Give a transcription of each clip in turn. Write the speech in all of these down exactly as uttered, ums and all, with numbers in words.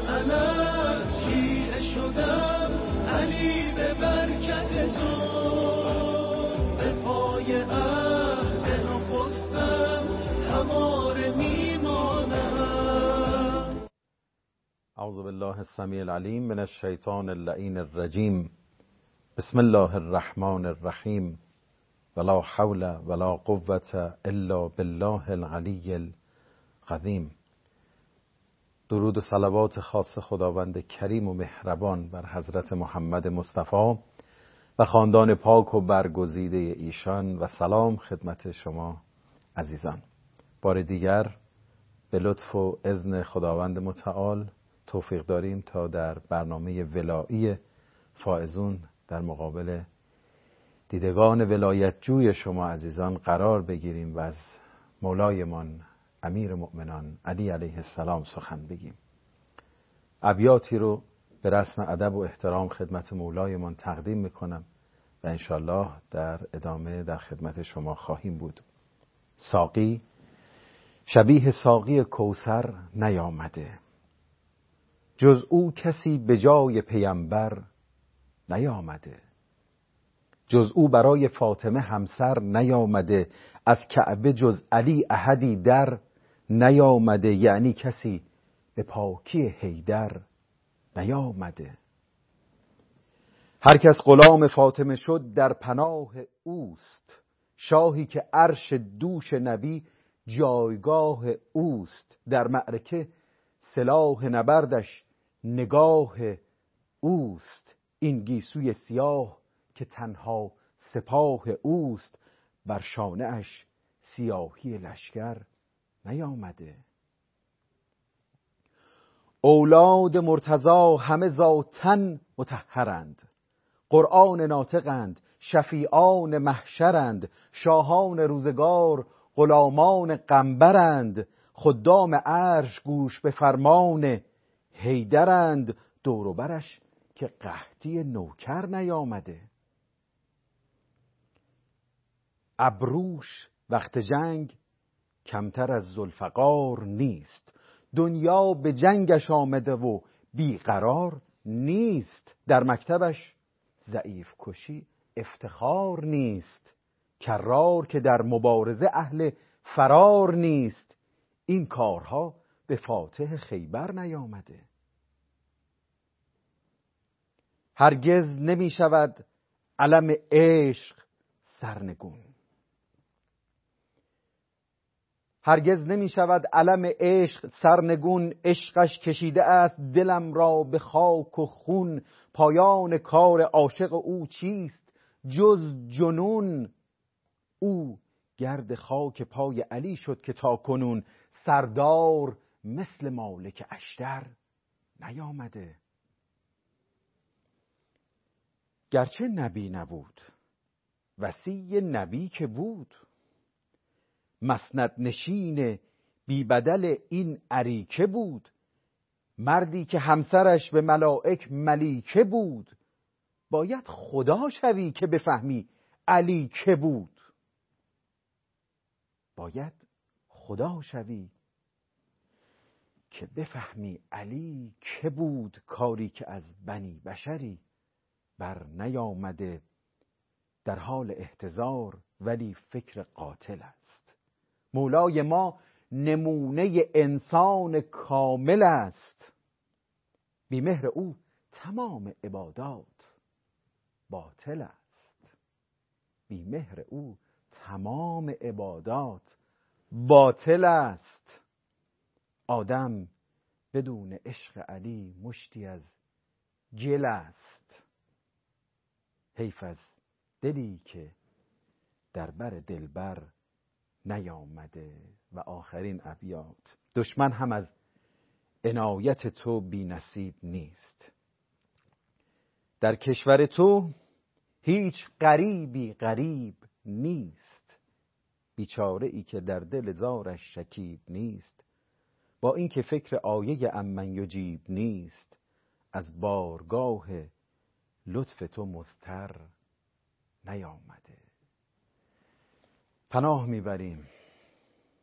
الست شیعه شدم علی به برکت تو، به پای عهد نخستم هماره میمانم. اعوذ بالله السمیع العلیم من الشیطان اللعین الرجیم. بسم الله الرحمن الرحیم. ولا حول ولا قوة الا بالله العلی العظیم. درود و صلوات خاص خداوند کریم و مهربان بر حضرت محمد مصطفی و خاندان پاک و برگزیده ایشان و سلام خدمت شما عزیزان. بار دیگر به لطف و اذن خداوند متعال توفیق داریم تا در برنامه ولایی فائزون در مقابل دیدگان ولایت جوی شما عزیزان قرار بگیریم و از مولایمان امیر مؤمنان علی علیه السلام سخن بگیم. ابیاتی رو به رسم ادب و احترام خدمت مولایمان تقدیم میکنم و انشالله در ادامه در خدمت شما خواهیم بود. ساقی شبیه ساقی کوثر نیامده، جز او کسی به جای پیامبر نیامده. جز او برای فاطمه همسر نیامده، از کعبه جز علی احدی در نیامده. یعنی کسی به پاکی حیدر نیامده. هر کس غلام فاطمه شد در پناه اوست، شاهی که عرش دوش نبی جایگاه اوست. در معرکه سلاح نبردش نگاه اوست، این گیسوی سیاه که تنها سپاه اوست. بر شانه اش سیاهی لشکر نیامده. اولاد مرتضی همه ذاتن مطهرند، قرآن ناطقند شفیعان محشرند. شاهان روزگار غلامان قنبرند، خدام عرش گوش به فرمان حیدرند. دور و برش که قحطی نوکر نیامده. ابروش وقت جنگ کمتر از ذوالفقار نیست، دنیا به جنگش آمده و بیقرار نیست. در مکتبش ضعیف کشی افتخار نیست، کرار که در مبارزه اهل فرار نیست. این کارها به فاتح خیبر نیامده. هرگز نمی شود علم عشق سرنگون، هرگز نمی شود علم عشق سرنگون. عشقش کشیده است دلم را به خاک و خون. پایان کار عاشق او چیست جز جنون؟ او گرد خاک پای علی شد که تا کنون سردار مثل مالک اشتر نیامده. گرچه نبی نبود وصی نبی که بود، مسند نشین بی بدل این اریکه بود. مردی که همسرش به ملائک ملیکه بود، باید خدا شوی که بفهمی علی که بود. باید خدا شوی که بفهمی علی که بود. کاری که از بنی بشری بر نیامده. در حال احتضار ولی فکر قاتل است، مولای ما نمونه انسان کامل است. بی مهر او تمام عبادات باطل است. بی مهر او تمام عبادات باطل است. آدم بدون عشق علی مشتی از گل است. حیف از دلی که در بر دلبر نیامده. و آخرین ابیات. دشمن هم از عنایت تو بی نصیب نیست، در کشور تو هیچ غریبی غریب نیست. بیچاره ای که در دل زارش شکیب نیست، با اینکه فکر آیه امن یجیب نیست. از بارگاه لطف تو مضطر نیامده. پناه میبریم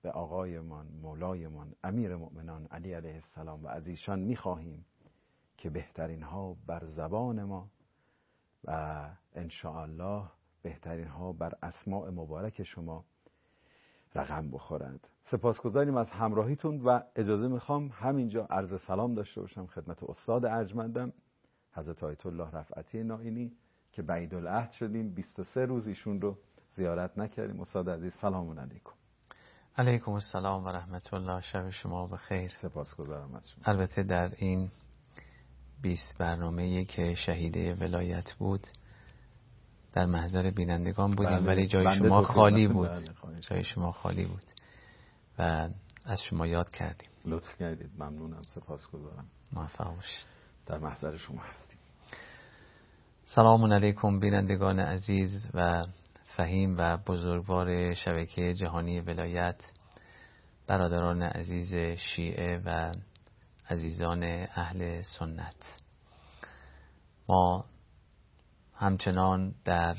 به آقایمان مولایمان امیر مؤمنان علی علیه السلام و از ایشان میخواهیم که بهترین ها بر زبان ما و انشاءالله بهترین ها بر اسماء مبارک شما رقم بخورد. سپاسگزاریم از همراهیتون و اجازه میخوام همینجا عرض سلام داشته باشم خدمت استاد ارجمندم حضرت آیت الله رفعتی نائینی که بعید العهد شدیم بیست و سه روز ایشون رو زیارت نکردیم. استاد عزیز سلام علیکم. علیکم السلام و رحمت الله. شب شما بخیر. سپاسگزارم از شما. البته در این بیست برنامه‌ای که شهیده ولایت بود در محضر بینندگان بودیم بله، ولی جای شما خالی بود. بله، جای شما خالی بود و از شما یاد کردیم. لطف کردید، ممنونم، سپاسگزارم. موفق باشید. در محضر شما هستیم. سلام علیکم بینندگان عزیز و فهیم و بزرگوار شبکه جهانی ولایت، برادران عزیز شیعه و عزیزان اهل سنت. ما همچنان در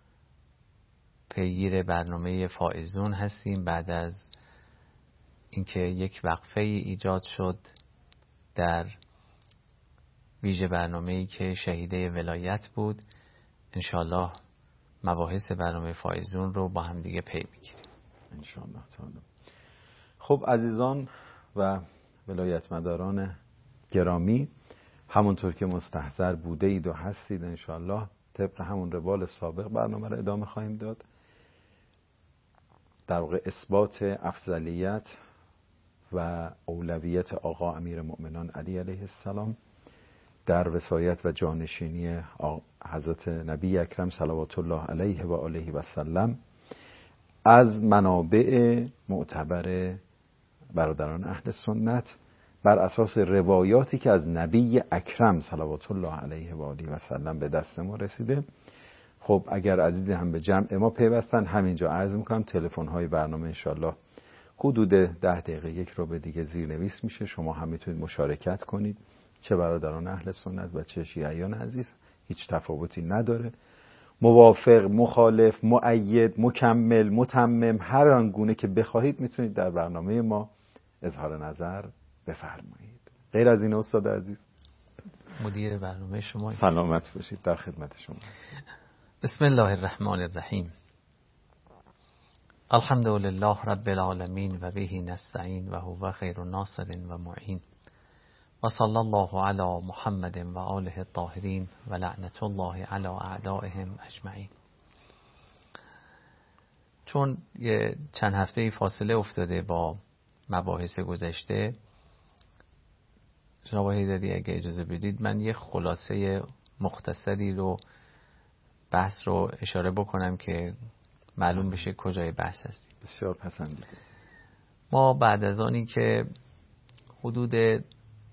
پیگیر برنامه فائزون هستیم بعد از اینکه یک وقفه ایجاد شد در ویژه برنامه‌ای که شهیده ولایت بود. انشالله مباحث برنامه فائزون رو با هم دیگه پی میگیریم انشالله تعالی. خب عزیزان و ولایتمداران گرامی، همونطور که مستحضر بوده اید و هستید انشالله طبق همون روال سابق برنامه رو ادامه خواهیم داد. در واقع اثبات افضلیت و اولویت آقا امیر مؤمنان علی علیه السلام در وصایت و جانشینی حضرت نبی اکرم صلوات الله علیه و آله و سلم از منابع معتبر برادران اهل سنت بر اساس روایاتی که از نبی اکرم صلوات الله علیه و آله و سلم به دست ما رسیده. خب اگر عزیزی هم به جمع ما پیوستن، همینجا عرض میکنم تلفن های برنامه انشالله حدود ده دقیقه یک رو به دیگه زیرنویس میشه، شما هم میتونید مشارکت کنید، چه برادران اهل سنت و چه شیعیان عزیز، هیچ تفاوتی نداره. موافق، مخالف، مؤید، مکمل، متمم، هر آنگونه که بخواهید میتونید در برنامه ما اظهار نظر بفرمایید. غیر از این استاد عزیز، مدیر برنامه شما، سلامت باشید، در خدمت شما. بسم الله الرحمن الرحیم. الحمد لله رب العالمین و به نستعین و هو خیر ناصر و معین و صلی الله علی محمد و آله الطاهرین و لعنت الله علی اعدائهم اجمعین. چون یه چند هفته فاصله افتاده با مباحث گذشته، جناب حیدری اگه اجازه بدید من یه خلاصه مختصری رو بحث رو اشاره بکنم که معلوم بشه کجای بحث هستیم. بسیار پسندیده. ما بعد از آنی که حدود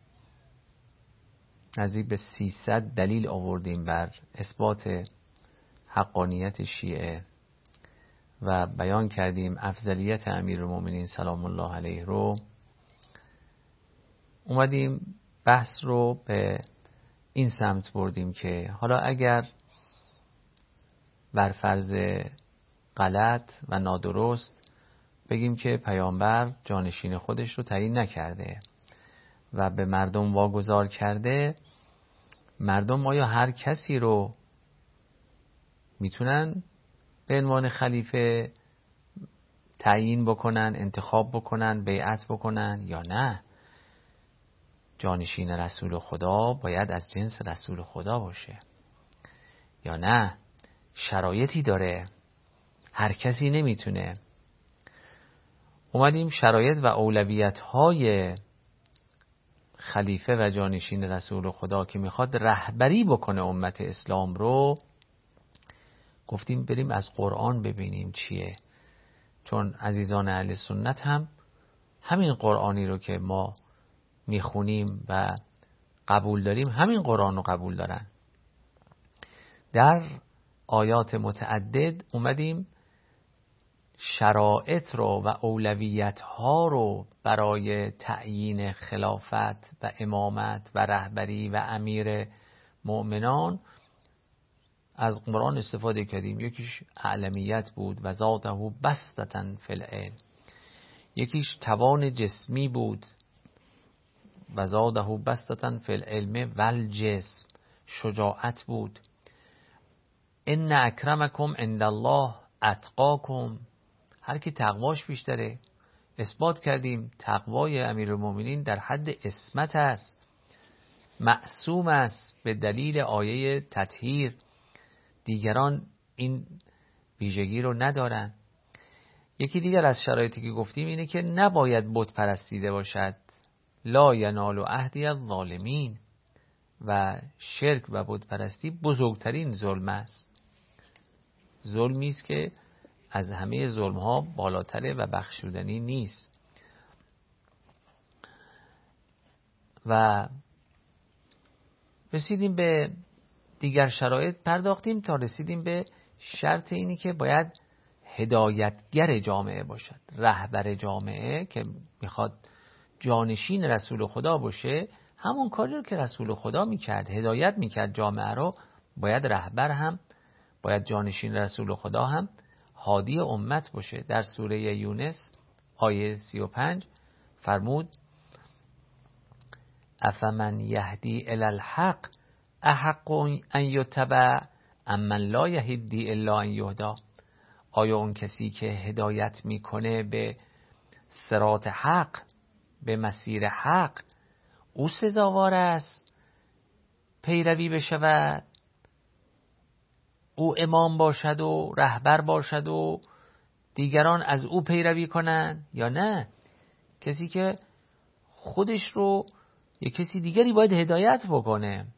نزدیک به سیصد دلیل آوردیم بر اثبات حقانیت شیعه و بیان کردیم افضلیت امیرالمومنین سلام الله علیه رو، اومدیم بحث رو به این سمت بردیم که حالا اگر بر فرض غلط و نادرست بگیم که پیامبر جانشین خودش رو تعیین نکرده و به مردم واگذار کرده، مردم آیا هر کسی رو میتونن به عنوان خلیفه تعیین بکنن، انتخاب بکنن، بیعت بکنن یا نه؟ جانشین رسول خدا باید از جنس رسول خدا باشه یا نه؟ شرایطی داره، هر کسی نمیتونه. اومدیم شرایط و اولویت های خلیفه و جانشین رسول خدا که میخواد رهبری بکنه امت اسلام رو، گفتیم بریم از قرآن ببینیم چیه. چون عزیزان اهل سنت هم همین قرآنی رو که ما میخونیم و قبول داریم، همین قرآن رو قبول دارن. در آیات متعدد اومدیم شرایط رو و اولویت ها رو برای تعیین خلافت و امامت و رهبری و امیر مؤمنان از قرآن استفاده کردیم. یکیش اعلمیت بود و ذاته بسطة فی العلم، یکیش توان جسمی بود، و زاده بسطة فی العلم والجسم، شجاعت بود. ان اکرمکم عند الله اتقاکم، هر کی تقواش بیشتره. اثبات کردیم تقوای امیرالمومنین در حد عصمت است، معصوم است به دلیل آیه تطهیر. دیگران این ویژگی رو ندارن. یکی دیگر از شرایطی که گفتیم اینه که نباید بت پرستیده باشد. لا ینال عهدی الظالمین، و شرک و بت پرستی بزرگترین ظلم است. ظلمی است که از همه ظلم ها بالاتره و بخشودنی نیست. و رسیدیم به دیگر شرایط پرداختیم تا رسیدیم به شرط اینی که باید هدایتگر جامعه باشد. رهبر جامعه که میخواد جانشین رسول خدا باشه، همون کاری رو که رسول خدا میکرد، هدایت میکرد جامعه رو، باید رهبر هم، باید جانشین رسول خدا هم هادی امت باشه. در سوره یونس آیه سی و پنج فرمود افمن یهدی الی الحق احق ان یتبع امن لا یهدی الا ان یهدا. آیا اون کسی که هدایت میکنه به صراط حق، به مسیر حق، او سزاوار است پیروی بشود، او امام باشد و رهبر باشد و دیگران از او پیروی کنن، یا نه کسی که خودش رو یک کسی دیگری باید هدایت بکنه.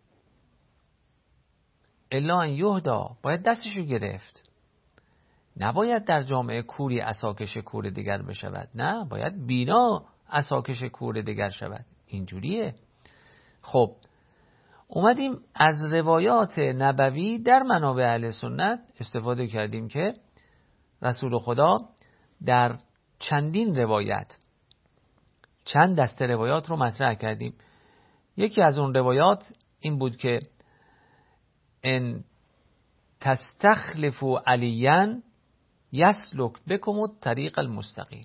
الا ان یهدا، باید دستشو گرفت. نباید در جامعه کوری عصاکش کور دیگر بشود، نه، باید بینا عصاکش کور دیگر شود. اینجوریه. خب اومدیم از روایات نبوی در منابع اهل سنت استفاده کردیم که رسول خدا در چندین روایت، چند دسته روایات رو مطرح کردیم. یکی از اون روایات این بود که ان تستخلفوا علیا یسلک بکم الطریق المستقیم.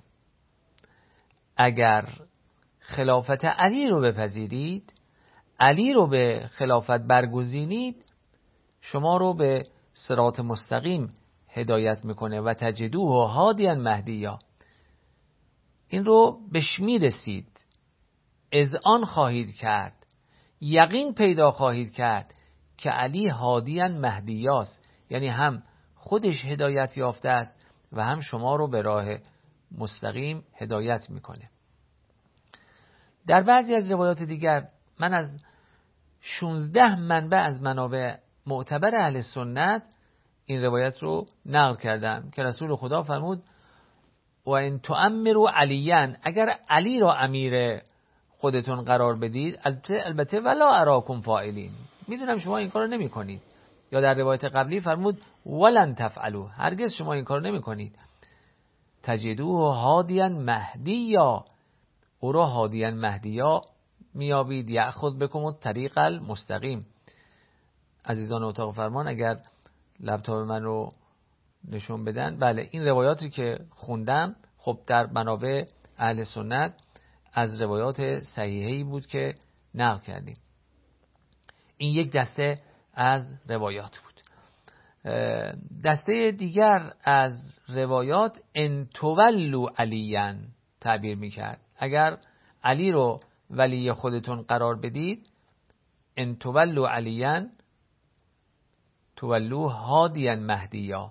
اگر خلافت علی رو بپذیرید، علی رو به خلافت برگزینید، شما رو به صراط مستقیم هدایت میکنه. و تجدوه هادیا مهدیا، این رو بهش میرسید، اذعان خواهید کرد، یقین پیدا خواهید کرد که علی هادیا مهدیاست، یعنی هم خودش هدایت یافته است و هم شما رو به راه مستقیم هدایت میکنه. در بعضی از روایات دیگر من از شانزده منبع از منابع معتبر اهل سنت این روایت رو نقل کردم که رسول خدا فرمود و ان تؤمروا علیاً، اگر علی را امیر خودتون قرار بدید، البته البته ولا اراکم فاعلین، میدونم شما این کارو نمی کنید. یا در روایت قبلی فرمود ولن تفعلوا، هرگز شما این کارو نمی کنید. تجدوه هادیا مهدیا، او را هادیا مهدیا میابید. یأخذ بکم الطریق المستقیم. عزیزان اتاق فرمان اگر لپتاپ من رو نشون بدن، بله این روایاتی که خوندم خب در منابع اهل سنت از روایات صحیحی بود که نقل کردیم. این یک دسته از روایات بود. دسته دیگر از روایات ان تولوا علیاً تعبیر میکرد. اگر علی رو ولی خودتون قرار بدید، ان تولوا علیاً تولوا هادیا مهدیا،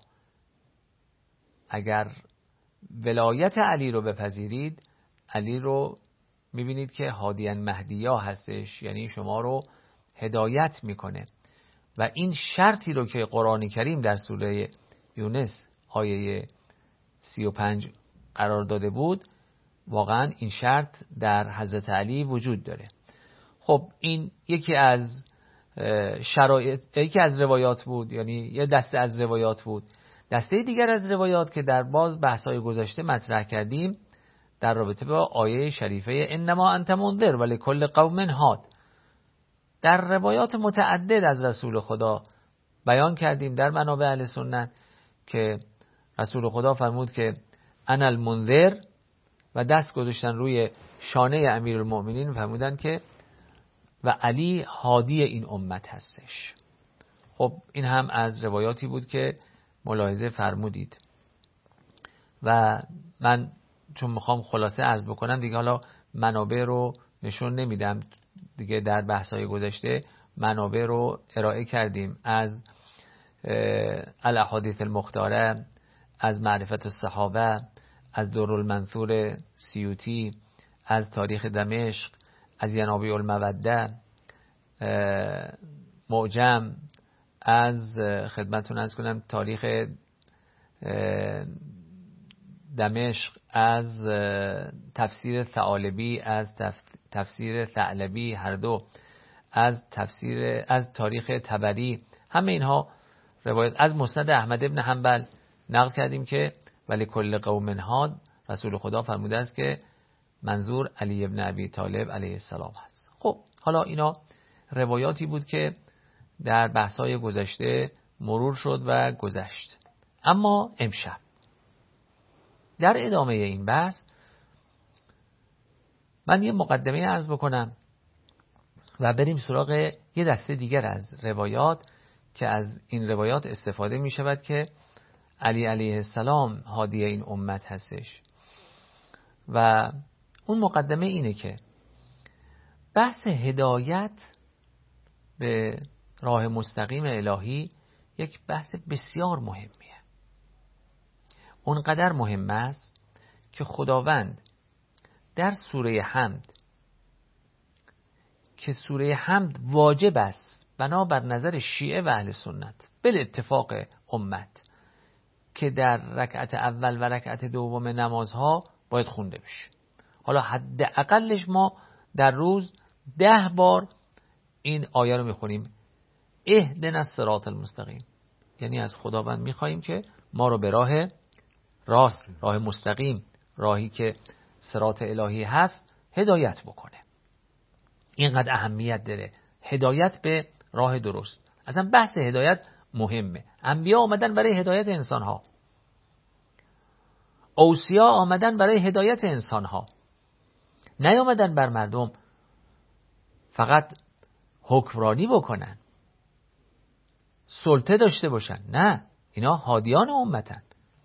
اگر ولایت علی رو بپذیرید، علی رو میبینید که هادیا مهدیا هستش، یعنی شما رو هدایت میکنه. و این شرطی رو که قرآن کریم در سوره یونس آیه سی و پنج قرار داده بود، واقعا این شرط در حضرت علی وجود داره. خب این یکی از شرایط، یکی از روایات بود، یعنی یه دسته از روایات بود. دسته دیگر از روایات که در باز بحث‌های گذشته مطرح کردیم در رابطه با آیه شریفه انما انت منذر ولکل قوم هاد، در روایات متعدد از رسول خدا بیان کردیم در منابع اهل سنت که رسول خدا فرمود که انا المنذر و دست گذاشتن روی شانه امیرالمؤمنین، فرمودن که و علی هادی این امت هستش. خب این هم از روایاتی بود که ملاحظه فرمودید و من چون میخوام خلاصه عرض بکنم دیگه، حالا منابع رو نشون نمیدم دیگه، در بحث‌های گذشته منابع رو ارائه کردیم، از الاحادیث المختاره، از معرفت الصحابه، از درالمنثور سیوطی، از تاریخ دمشق، از ینابیع الموده معجم، از خدمتتون عرض کنم تاریخ دمشق، از تفسیر ثعالبی، از تفسیر ثعلبی هر دو، از تفسیر از تاریخ طبری، همه اینها روایت. از مسند احمد ابن حنبل نقل کردیم که ولی کل قوم هاد، رسول خدا فرموده است که منظور علی ابن ابی طالب علیه السلام هست. خب حالا اینا روایاتی بود که در بحث‌های گذشته مرور شد و گذشت. اما امشب در ادامه این بحث من یه مقدمه عرض بکنم و بریم سراغ یه دسته دیگر از روایات که از این روایات استفاده می شود که علی علیه السلام هادی این امت هستش. و اون مقدمه اینه که بحث هدایت به راه مستقیم الهی یک بحث بسیار مهمیه. اونقدر مهم است که خداوند در سوره حمد، که سوره حمد واجب است بنابر نظر شیعه و اهل سنت بل اتفاق امت، که در رکعت اول و رکعت دوم نمازها باید خونده بشه. حالا حداقلش ما در روز ده بار این آیه رو میخونیم، اهدنا الصراط المستقیم، یعنی از خداوند میخواییم که ما رو به راه راست، راه مستقیم، راهی که صراط الهی هست هدایت بکنه. اینقدر اهمیت داره هدایت به راه درست. اصلا بحث هدایت مهمه. انبیا آمدن برای هدایت انسانها، اوصیا آمدن برای هدایت انسانها، نیامدن بر مردم فقط حکمرانی بکنن، سلطه داشته باشن. نه، اینا هادیان امتن،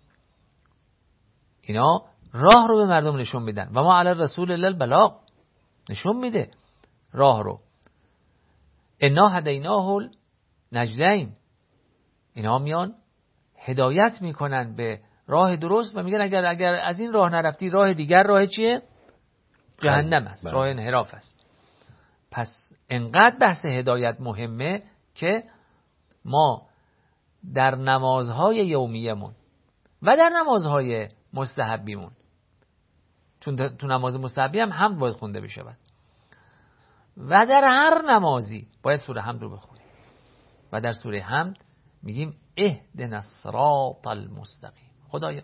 اینا راه رو به مردم نشون میدن. و ما علی رسول الله البلاغ، نشون میده راه رو. انا هدیناه النجدین، اینا میان هدایت میکنن به راه درست و میگن اگر اگر از این راه نرفتی راه دیگر راه چیه؟ جهنم است، راه انحراف است. پس انقدر بحث هدایت مهمه که ما در نمازهای یومیمون و در نمازهای مستحبیمون، چون تو نماز مستحبی هم حمد باید خونده بشه و در هر نمازی باید سوره حمد رو بخونیم و در سوره حمد میگیم اهدنا الصراط المستقیم، خدایا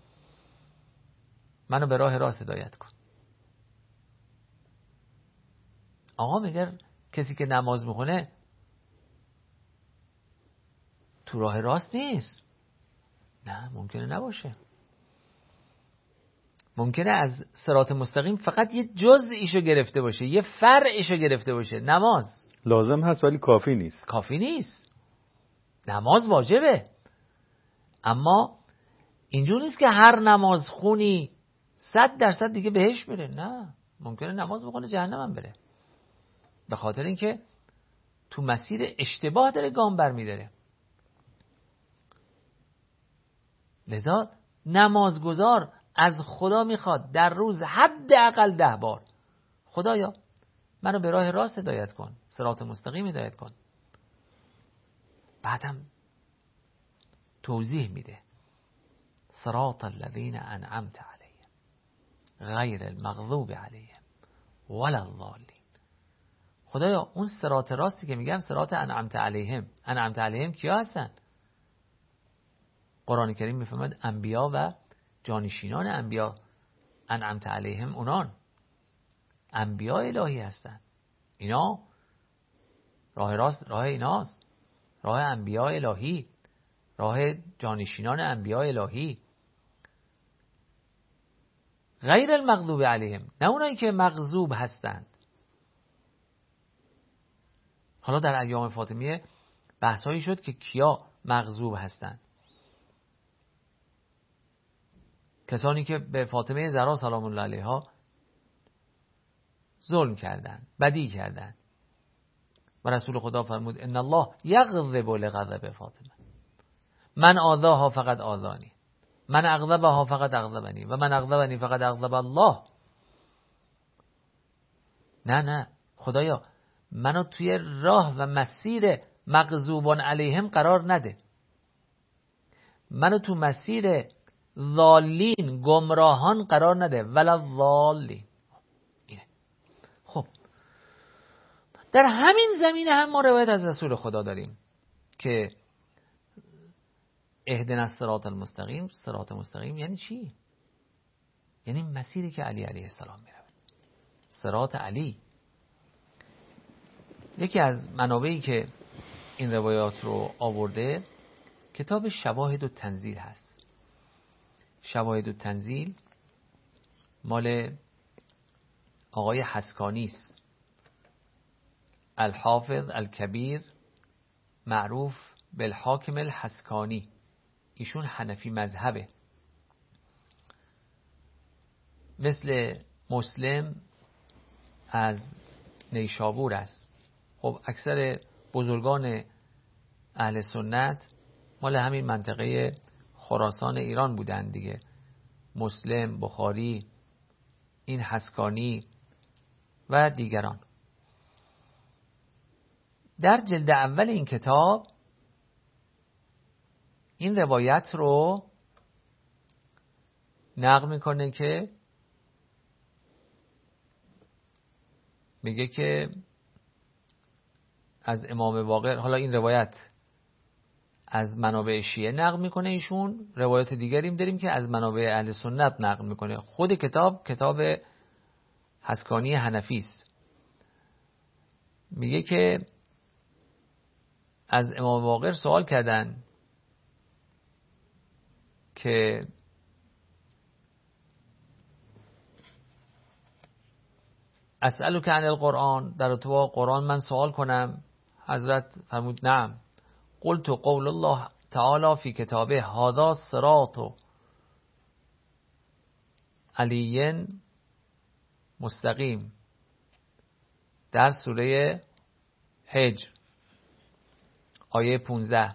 منو به راه راست هدایت کن. آقا میگه کسی که نماز میخونه تو راه راست نیست. نه، ممکنه نباشه. ممکنه از صراط مستقیم فقط یه جزئیشو گرفته باشه، یه فرعشو گرفته باشه. نماز لازم هست ولی کافی نیست. کافی نیست. نماز واجبه، اما اینجور نیست که هر نماز خونی صد درصد دیگه بهش میره. نه، ممکنه نماز بخونه جهنم هم بره، به خاطر اینکه تو مسیر اشتباه داره گام برمیداره. لذا نمازگزار از خدا میخواد در روز حداقل ده بار خدایا منو به راه راست هدایت کن، صراط مستقیم هدایت کن. بعدم توضیح میده صراط الذین انعمت علیهم غیر المغضوب علیهم ولا الضالین. خدایا اون صراط راستی که میگم صراط انعمت علیهم، انعمت علیهم کیا هستن؟ قرآن کریم میفهمد انبیا و جانشینان انبیا، انعمت علیهم اونان انبیا الهی هستن. اینا راه راست راه ایناست، راه انبیا الهی، راه جانشینان انبیا الهی. غیر المغضوب علیهم، نه اونایی که مغضوب هستند. حالا در ایام فاطمیه بحثایی شد که کیا مغضوب هستند. کسانی که به فاطمه زهرا سلام الله علیها ظلم کردند، بدی کردند. و رسول خدا فرمود ان الله یغضب لغضب فاطمه، من آذاها فقط آذانی، من اغضبها فقط اغضبنی و من اغضبنی فقط اغضب الله. نه نه خدایا منو توی راه و مسیر مغضوبان علیهم قرار نده، منو تو مسیر ضالین گمراهان قرار نده، ولا ضالین. خب در همین زمینه هم ما روایت از رسول خدا داریم که اهدنا الصراط المستقیم. صراط مستقیم یعنی چی؟ یعنی مسیری که علی علیه السلام میره، صراط علی. یکی از منابعی که این روایات رو آورده کتاب شواهد التنزیل هست. شواهد التنزیل مال آقای حسکانی است، الحافظ الکبیر معروف بالحاکم الحسکانی. ایشون حنفی مذهبه، مثل مسلم از نیشابور است. خب اکثر بزرگان اهل سنت مال همین منطقه خراسان ایران بودن دیگه، مسلم، بخاری، این حسکانی و دیگران. در جلد اول این کتاب این روایت رو نقل میکنه که میگه که از امام باقر، حالا این روایت از منابع شیعه نقل میکنه ایشون، روایت دیگریم داریم که از منابع اهل سنت نقل میکنه. خود کتاب کتاب حسکانی حنفی است. میگه که از امام باقر سوال کردن که اسألک عن القرآن، در ارتباط قرآن من سوال کنم؟ حضرت فرمود نعم. قلت قول الله تعالی فی کتابه هذا صراط علی مستقیم، در سوره حجر آیه پانزده.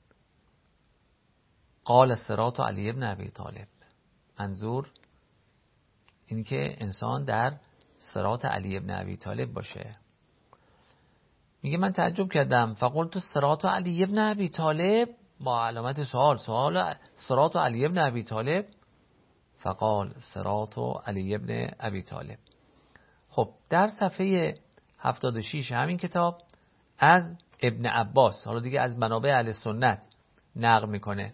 قال صراط علی ابن ابی طالب، منظور این که انسان در صراط علی ابن ابی طالب باشه. میگه من تعجب کردم، فقلت صراط علی ابن ابی طالب، با علامت سوال، سوال صراط علی ابن ابی طالب. فقال صراط علی ابن ابی طالب. خب در صفحه هفتاد و شش همین کتاب از ابن عباس، حالا دیگه از منابع اهل سنت نقل میکنه،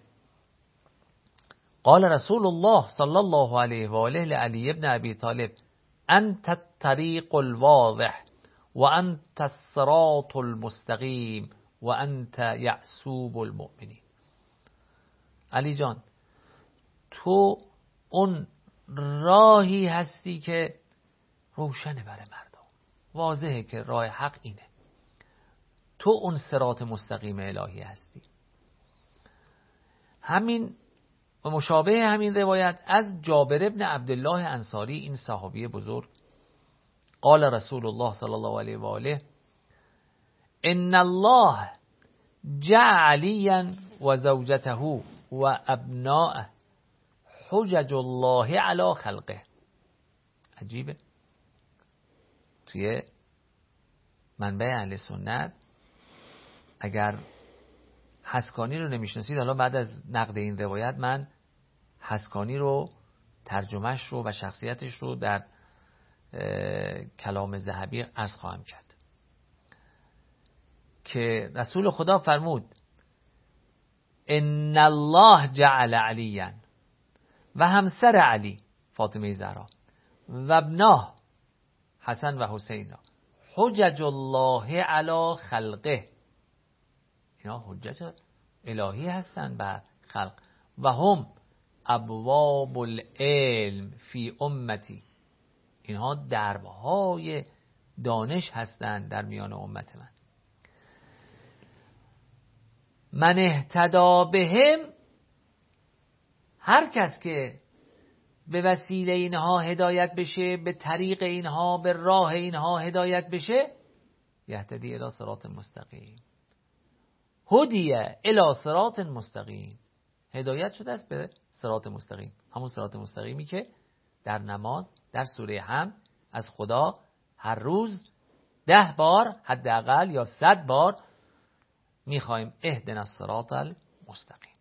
قال رسول الله صلی الله علیه و آله لعلی ابن ابی طالب انت الطریق الواضح و انت الصراط المستقیم و انت یعصوب المؤمنین. علی جان تو اون راهی هستی که روشنه برای مردم، واضحه که راه حق اینه، تو اون صراط مستقیم الهی هستی. همین و مشابه همین روایت از جابر ابن عبدالله انصاری، این صحابی بزرگ، قال رسول الله صلی الله علیه و آله ان الله جعل علیا و زوجته و ابناءه حجج الله علی خلقه. عجیبه، توی منبع اهل سنت اگر حسکانی رو نمیشناسید، حالا بعد از نقد این روایت من حسکانی رو، ترجمهش رو و شخصیتش رو در کلام ذهبی عرض خواهم کرد که رسول خدا فرمود ان الله جعل علیا، و همسر علی فاطمه زهرا و ابناه حسن و حسین حجج الله علی خلقه، اینا حجت الهی هستند بر خلق، و هم ابواب العلم فی امتی، اینها درهای دانش هستند در میان امت من. من اهتدا بهم، هر کس که به وسیله اینها هدایت بشه، به طریق اینها، به راه اینها هدایت بشه، یهتدی الی صراط مستقیم. هدی الی صراط مستقیم، هدایت شده است به صراط مستقیم، همون صراط مستقیمی که در نماز در سوره حمد از خدا هر روز ده بار حداقل یا صد بار میخوایم اهدنا الصراط المستقیم.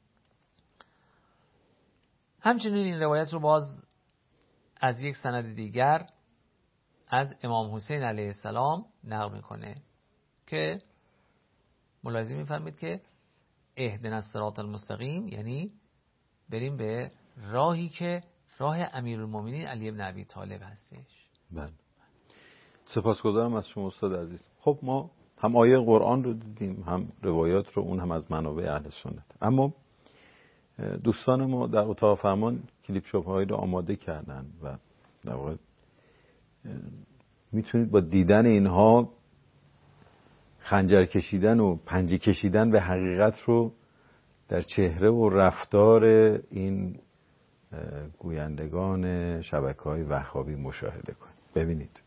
همچنین این روایت رو باز از یک سند دیگر از امام حسین علیه السلام نقل میکنه که ملاحظه میفرمید که اهدنا الصراط المستقیم یعنی بریم به راهی که راه امیرالمومنین علی بن ابی طالب هستش. بله، سپاسگزارم از شما استاد عزیز. خب ما هم آیه قرآن رو دیدیم، هم روایات رو، اون هم از منابع اهل سنت. اما دوستان ما در اتاق فرمان کلیپ شاپ‌هایی رو آماده کردن و در واقع میتونید با دیدن اینها خنجر کشیدن و پنجه کشیدن به حقیقت رو در چهره و رفتار این گویندگان شبکه‌های وهابی مشاهده کنید. ببینید.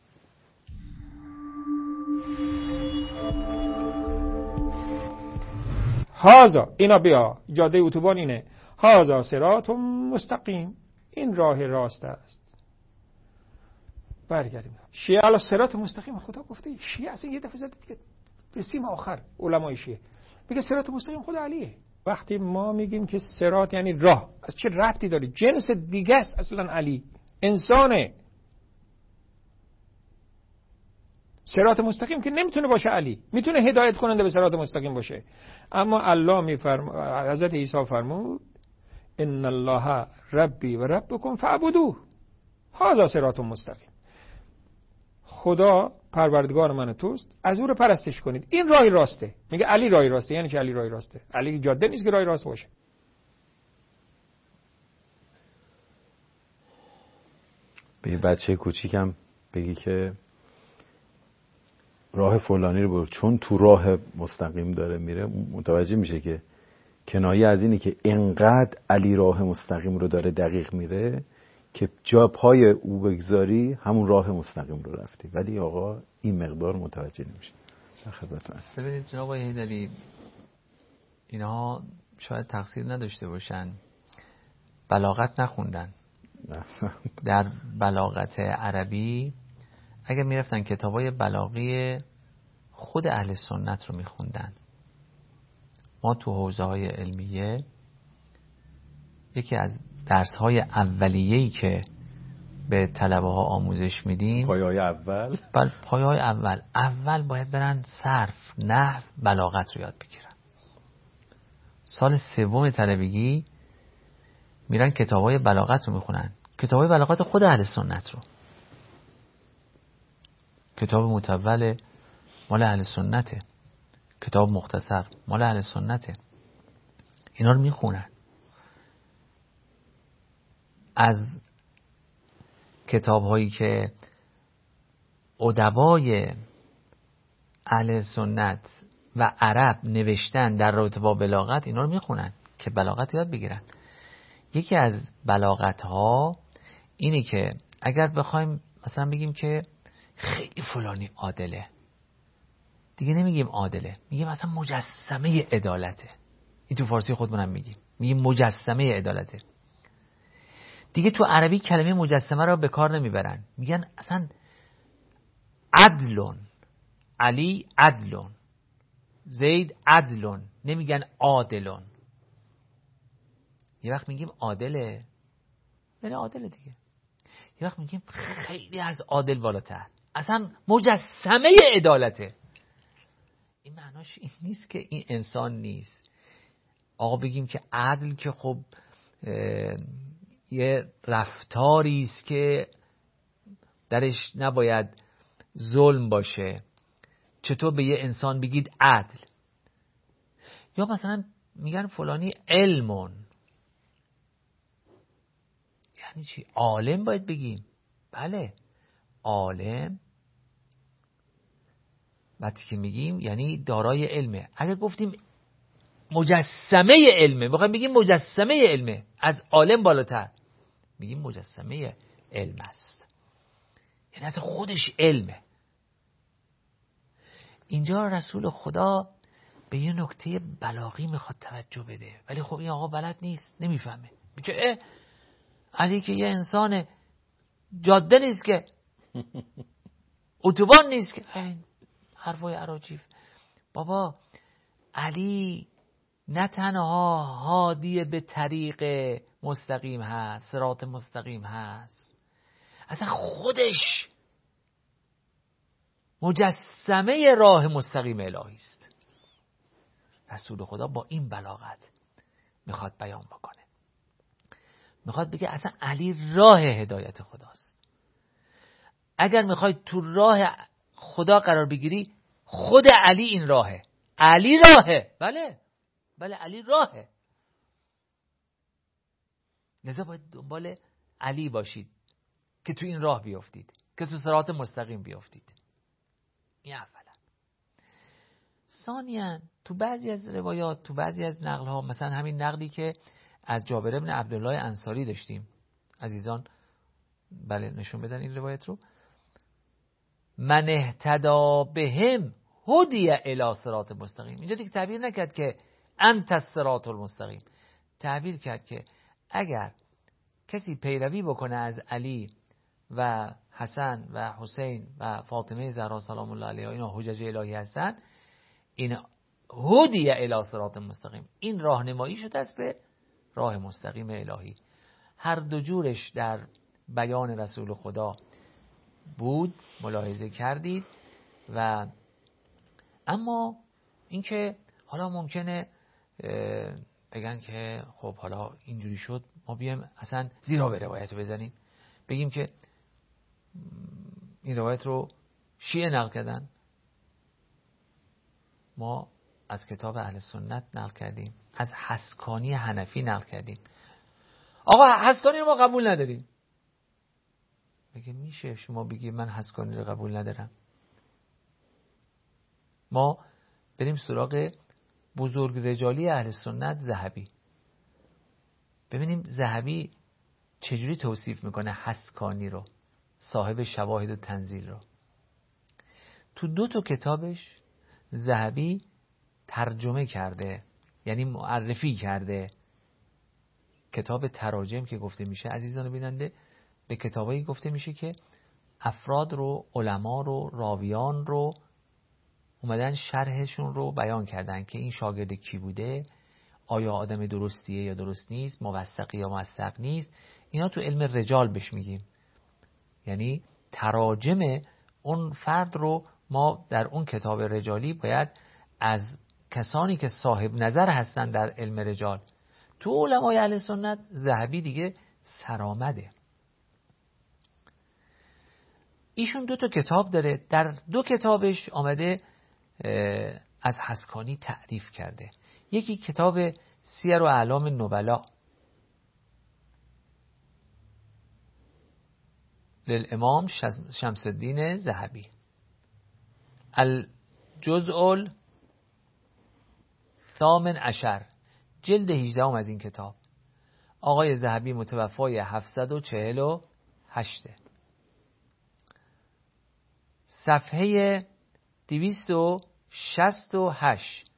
هازا، اینا بیا، جاده اتوبان اینه، هازا صراط مستقیم، این راه راست است. برگردیم شیعه علی صراط مستقیم. خدا گفته شیعه اصلا یه دفعه زده دیگه رسیم آخر علمای شیعه میگه صراط مستقیم خود علیه. وقتی ما میگیم که صراط یعنی راه، از چه ربطی داره؟ جنس دیگه است اصلا. علی انسانه، صراط مستقیم که نمیتونه باشه. علی میتونه هدایت کننده به صراط مستقیم باشه، اما الله میفرماید، حضرت عیسی فرمود ان الله ربی و ربکم فاعبدوه هذا صراط مستقیم. خدا پروردگار من و توست، از او رو پرستش کنید، این راه راسته. میگه علی راه راسته، یعنی که علی راه راسته. علی جاده نیست که راه راست باشه. به بچه کوچیکم بگی که راه فلانی رو برو، چون تو راه مستقیم داره میره، متوجه میشه که کنایه از اینه که انقدر علی راه مستقیم رو داره دقیق میره که جا پای او بگذاری همون راه مستقیم رو رفتی. ولی آقا این مقدار متوجه نمیشه. در خدمتتون هستم. ببینید جناب آقای حیدری، اینها شاید تقصیر نداشته باشن، بلاغت نخوندن. در بلاغت عربی اگر میرفتن کتابای بلاغی خود اهل سنت رو میخوندن. ما تو حوزه های علمیه یکی از درس های اولیه‌ای که به طلبه ها آموزش میدیم، پایه‌های اول بله پایه‌های اول اول باید برن صرف، نحو، بلاغت رو یاد بگیرن. سال سوم طلبگی میرن کتابای بلاغت رو میخونن، کتابای بلاغت خود اهل سنت رو. کتاب متول مال اهل سنته، کتاب مختصر مال اهل سنته. اینا رو میخونن. از کتاب هایی که ادبای اهل سنت و عرب نوشتن در رابطه با بلاغت، اینا رو میخونن که بلاغت یاد بگیرن. یکی از بلاغت ها اینه که اگر بخوایم مثلا بگیم که خیلی فلانی عادله، دیگه نمیگیم عادله، میگیم مثلا مجسمه عدالته. این تو فارسی خودمونم میگیم، میگیم مجسمه عدالته. دیگه تو عربی کلمه مجسمه رو به کار نمیبرن، میگن اصلا عدلون، علی عدلون، زید عدلون، نمیگن عادلون. یه وقت میگیم عادله، یعنی عادله دیگه. یه وقت میگیم خیلی از عادل بالاتر، اصلا مجسمه عدالته. این معناش این نیست که این انسان نیست. آقا بگیم که عدل که خب یه رفتاری است که درش نباید ظلم باشه، چطور به یه انسان بگید عدل؟ یا مثلا میگن فلانی علمون، یعنی چی؟ عالم باید بگیم. بله عالم وقتی که میگیم یعنی دارای علمه. اگر گفتیم مجسمه علمه، بخوایم بگیم مجسمه علمه، از عالم بالاتر میگیم مجسمه علم است، یعنی از خودش علمه. اینجا رسول خدا به یه نکته بلاغی میخواد توجه بده، ولی خب این آقا بلد نیست، نمیفهمه. میگه اه علی که یه انسان جاده نیست که، اتوبان نیست که، این حرفای عراجیف. بابا علی نه تنها هادی به طریق مستقیم هست، صراط مستقیم هست، اصلا خودش مجسمه راه مستقیم الهی است. رسول خدا با این بلاغت میخواد بیان بکنه، میخواد بگه اصلا علی راه هدایت خداست. اگر میخوای تو راه خدا قرار بگیری، خود علی این راهه. علی راهه، بله بله علی راهه. لذا باید دنبال علی باشید که تو این راه بیافتید، که تو صراط مستقیم بیافتید. این اولا. ثانیاً تو بعضی از روایات، تو بعضی از نقل ها، مثلا همین نقلی که از جابر بن عبدالله انصاری داشتیم، عزیزان بله نشون بدن این روایت رو. من اهتدا بهم هدی الی صراط مستقیم. اینجا دیگه تعبیر نکرد که انت الصراط المستقیم، تعبیر کرد که اگر کسی پیروی بکنه از علی و حسن و حسین و فاطمه زهرا سلام الله علیها، اینا حجج الهی هستن، این هدی الی صراط مستقیم، این راهنمایی شده است به راه مستقیم الهی. هر دو جورش در بیان رسول خدا بود، ملاحظه کردید. و اما اینکه حالا ممکنه بگن که خب حالا اینجوری شد، ما بیایم اصلا زیرا به روایت رو بزنیم، بگیم که این روایت رو شیعه نقل کردن، ما از کتاب اهل سنت نقل کردیم، از حسکانی حنفی نقل کردیم. آقا حسکانی رو ما قبول نداریم. بگه میشه شما بگی من حسکانی رو قبول ندارم؟ ما بریم سراغ بزرگ رجالی اهل سنت، ذهبی، ببینیم ذهبی چجوری توصیف میکنه حسکانی رو، صاحب شواهد و تنزیل رو. تو دو تا کتابش ذهبی ترجمه کرده، یعنی معرفی کرده. کتاب تراجم که گفته میشه عزیزان بیننده، به کتابایی گفته میشه که افراد رو، علما رو، راویان رو اومدن شرحشون رو بیان کردن که این شاگرد کی بوده، آیا آدم درستیه یا درست نیست، موثق یا موثق نیست. اینا تو علم رجال بهش میگیم، یعنی تراجم اون فرد رو ما در اون کتاب رجالی باید از کسانی که صاحب نظر هستن در علم رجال. تو علمای اهل سنت ذهبی دیگه سرآمده. ایشون دو تا کتاب داره، در دو کتابش آمده از حسکانی تعریف کرده. یکی کتاب سیر و اعلام النبلا للامام شمس الدین ذهبی، الجزء الثامن عشر، جلد هجده از این کتاب. آقای ذهبی متوفای هفتصد و چهل و هشت، صفحه دویست و شصت و هشت،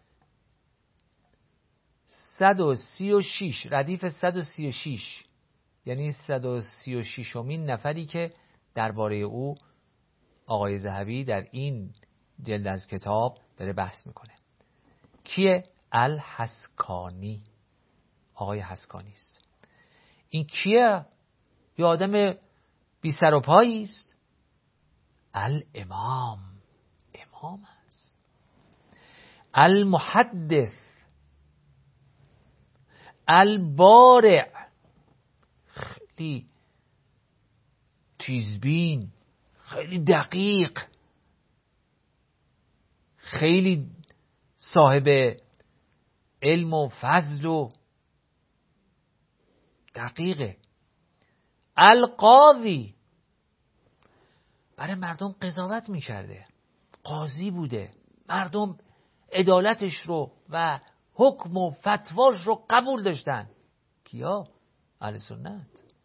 صد و سی و شش، ردیف صد و سی و شش، یعنی صد و سی و ششمین نفری که درباره او آقای ذهبی در این جلد از کتاب داره بحث میکنه. کیه؟ الحسکانی، آقای حسکانی است. این کیه؟ یه آدم بی سر و پایی است. الامام، امام است. المحدث، البارع، خیلی تیزبین، خیلی دقیق، خیلی صاحب علم و فضل و دقیقه. القاضی، برای مردم قضاوت میکرده، قاضی بوده، مردم عدالتش رو و حکم و فتواش رو قبول داشتن. کیا؟ اهل سنت.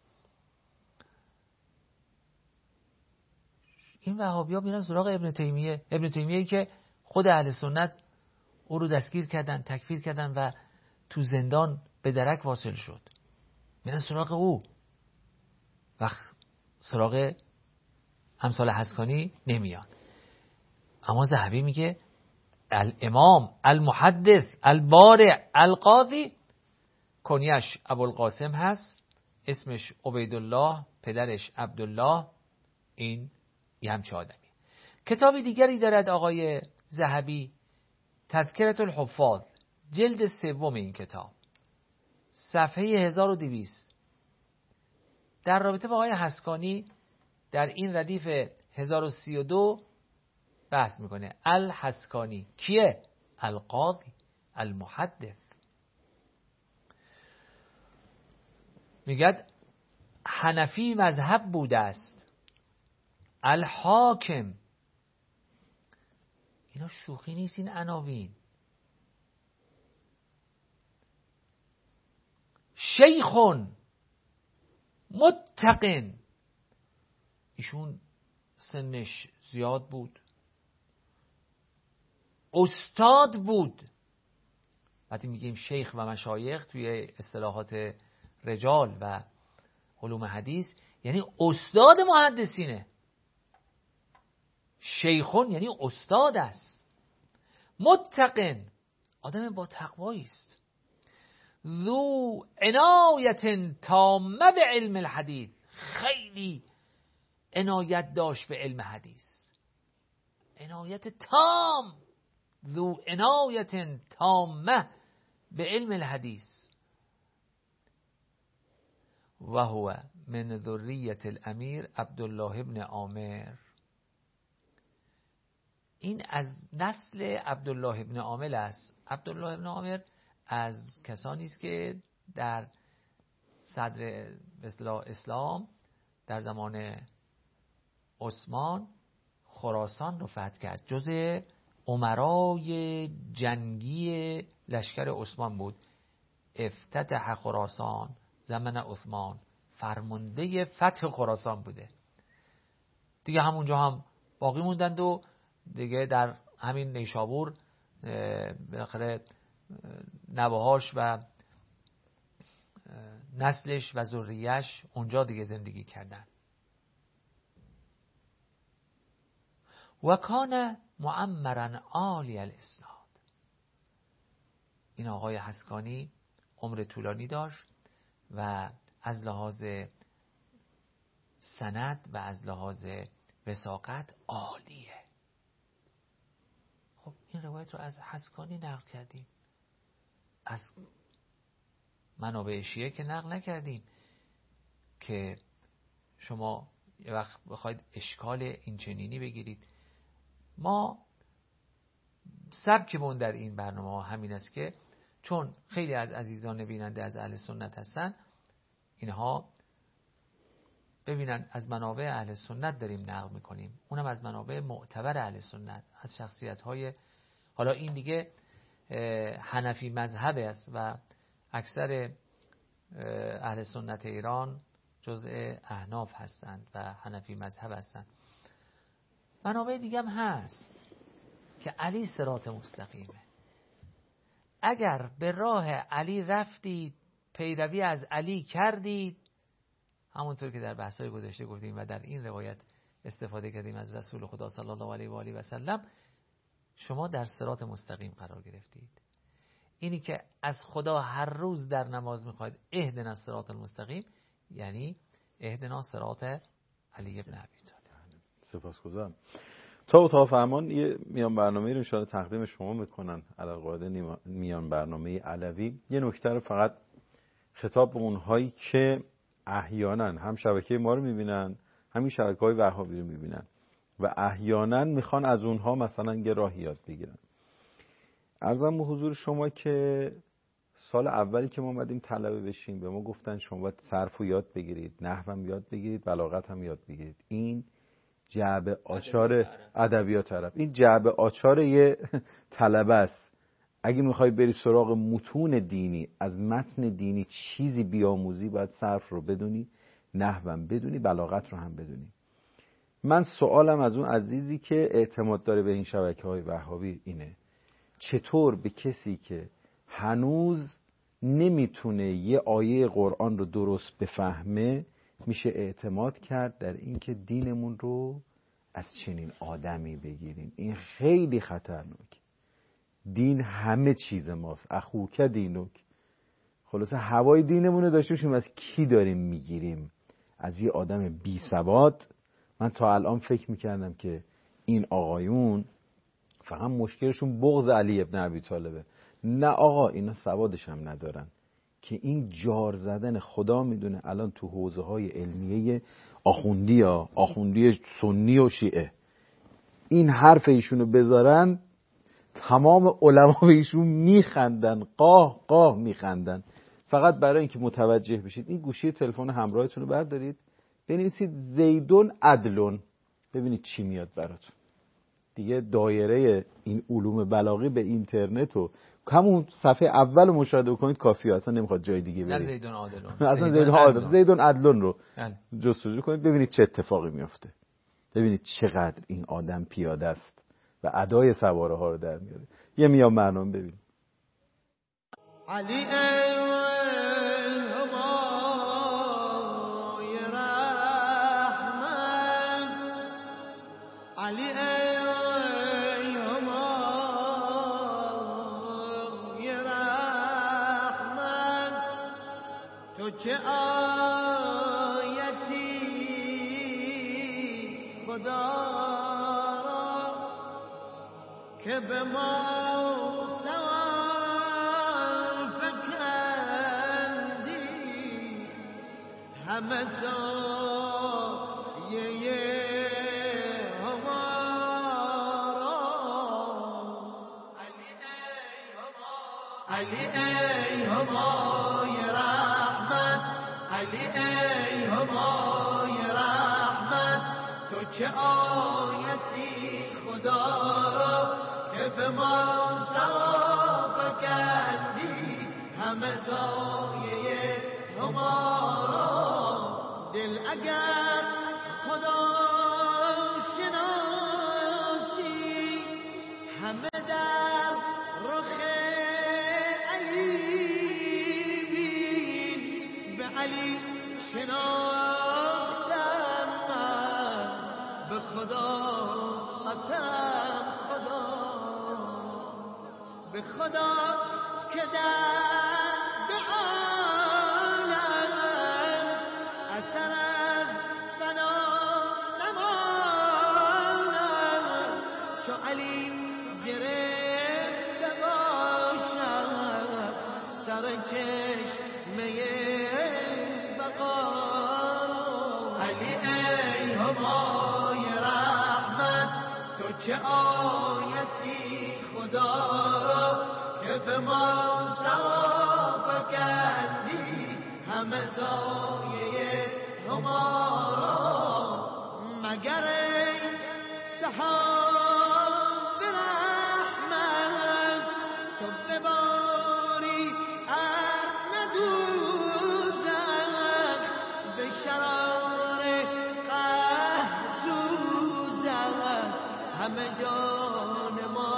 این وهابی‌ها میرن سراغ ابن تیمیه، ابن تیمیه‌ای که خود اهل سنت او رو دستگیر کردن، تکفیر کردن و تو زندان به درک واصل شد. میرن سراغ او و سراغ امثال حسکانی نمیان. اما ذهبی میگه الامام المحدث البارع القاضی، کنیش ابوالقاسم هست، اسمش عبیدالله، پدرش عبدالله. این یه همچه آدمی. کتابی دیگری دارد آقای ذهبی، تذکرة الحفاظ، جلد سوم این کتاب، صفحه هزار و دویست، در رابطه با آقای حسکانی در این ردیف هزار و سی و دو بحث میکنه. الحسکانی کیه؟ القاضی المحدث. میگه حنفی مذهب بوده است. الحاکم، اینا شوخی نیست این عناوین. شیخون متقن، ایشون سنش زیاد بود، استاد بود. وقتی میگیم شیخ و مشایخ توی اصطلاحات رجال و علوم حدیث یعنی استاد محدثینه. شیخون یعنی استاد است. متقن، آدم با تقوایی است. ذو عنایت تامه به علم الحدیث، خیلی عنایت داشت به علم حدیث، عنایت تام. ذو عنایت تامه به علم الحدیث. و هو من ذریة الامیر عبدالله ابن عامر، این از نسل عبدالله ابن عامر است. عبدالله ابن عامر از کسانی است که در صدر اسلام در زمان عثمان خراسان رو فتح کرد، جزء امرای جنگی لشکر عثمان بود. افتتح خراسان زمان عثمان، فرمانده فتح خراسان بوده. دیگه همونجا هم باقی موندند و دیگه در همین نیشابور بالاخره نواهاش و نسلش و ذریه‌اش اونجا دیگه زندگی کردن. و کان معمرا عالی الاسناد، این آقای حسکانی عمر طولانی داشت و از لحاظ سند و از لحاظ وثاقت عالیه. خب این روایت رو از حسکانی نقل کردیم، از منابع شیعه که نقل نکردیم که شما یه وقت بخواید اشکال این چنینی بگیرید. ما سبکمون در این برنامه همین است که چون خیلی از عزیزان بیننده از اهل سنت هستن، اینها ببینن از منابع اهل سنت داریم نقل میکنیم، اونم از منابع معتبر اهل سنت، از شخصیت های، حالا این دیگه حنفی مذهب است و اکثر اهل سنت ایران جزء احناف هستند و حنفی مذهب هستند. منابع دیگه هم هست که علی صراط مستقیمه. اگر به راه علی رفتید، پیروی از علی کردید، همونطور که در بحث‌های گذشته گفتیم و در این روایت استفاده کردیم از رسول خدا صلی الله علیه و آله و سلم، شما در صراط مستقیم قرار گرفتید. اینی که از خدا هر روز در نماز میخواید اهدنا الصراط المستقیم، یعنی اهدنا صراط علی ابن ابی طالب. سپاسگزارم. تا اتاق فرمان یه میان برنامه رو انشاءالله تقدیم شما میکنن علاقه میان برنامه علوی. یه نکته رو فقط خطاب به اونهایی که احیانا هم شبکه ما رو میبینن، همین شبکه‌های وهابی رو میبینن و احیانا میخوان از اونها مثلا یه راه یاد بگیرن. عرضم به حضور شما که سال اولی که ما اومدیم طلبه بشیم به ما گفتن شما باید صرف رو یاد بگیرید، نحو هم یاد بگیرید، بلاغت هم یاد بگیرید. این جعبه آچار ادبیات عرب، این جعبه آچار یه طلبه است. اگه میخوای بری سراغ متون دینی، از متن دینی چیزی بیاموزی، باید صرف رو بدونی، نحو هم بدونی، بلاغت رو هم بدونی. من سوالم از اون عزیزی که اعتماد داره به این شبکه‌های وهابی اینه: چطور به کسی که هنوز نمیتونه یه آیه قرآن رو درست بفهمه میشه اعتماد کرد در این که دینمون رو از چنین آدمی بگیریم؟ این خیلی خطرناک. دین همه چیز ماست، اخوک دینک. خلاصه هوای دینمون رو داشته باشیم از کی داریم میگیریم؟ از یه آدم بی سواد. من تا الان فکر میکردم که این آقایون فقط مشکلشون بغض علی ابن ابی طالبه. نه آقا، اینا سوادش هم ندارن که این جار زدن خدا میدونه الان تو حوزه های علمیه آخوندی ها، آخوندی سنی و شیعه، این حرف ایشونو بذارن تمام علما به ایشون میخندن، قاه قاه میخندن. فقط برای اینکه متوجه بشید این گوشی تلفن همراهتون رو بردارید، بنویسید زیدون عدلون، ببینید چی میاد براتون. دیگه دایره این علوم بلاغی به اینترنت و همون صفحه اول مشاهده کنید کافیه، اصلا نمیخواد جای دیگه برید. زیدون عادلون، اصلا زیدون عادلون، زیدون عدلون رو جستجو کنید ببینید چه اتفاقی میفته. ببینید چقدر این آدم پیاده است و ادای سواره ها رو در میاره. یه میام معنام ببین. علی علی ای همای رحمت، تو چه آیتی خدا که به ما سوال فکندی، همه سایه علی ای همای رحمت، علی ای همای رحمت، تو چه آیتی خدا که به ما سوا فکندی، همه سایه همارا. دل اگر خدا شناسی، همه در رخ علی شناختم من، به خدا قسم خدا، به خدا که در دو عالم اثر از فنا نماند، چو علی گرفته باشد سر چشمه علی ای همای رحمت، تو چه آیتی خدا که به ما سوا فکندی، همه سایه همارا. مگر ای سحاب رحمت، تو بباری از ندوزخ، به شرار قهر سوزد، همه جان ما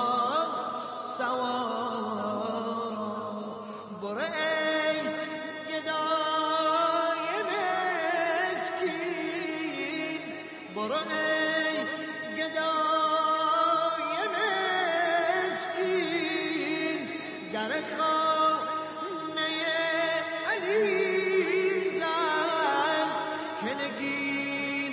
سوار. برو ای گدای مسکین، برو ای گدای مسکین، در خانه علی زن که نگین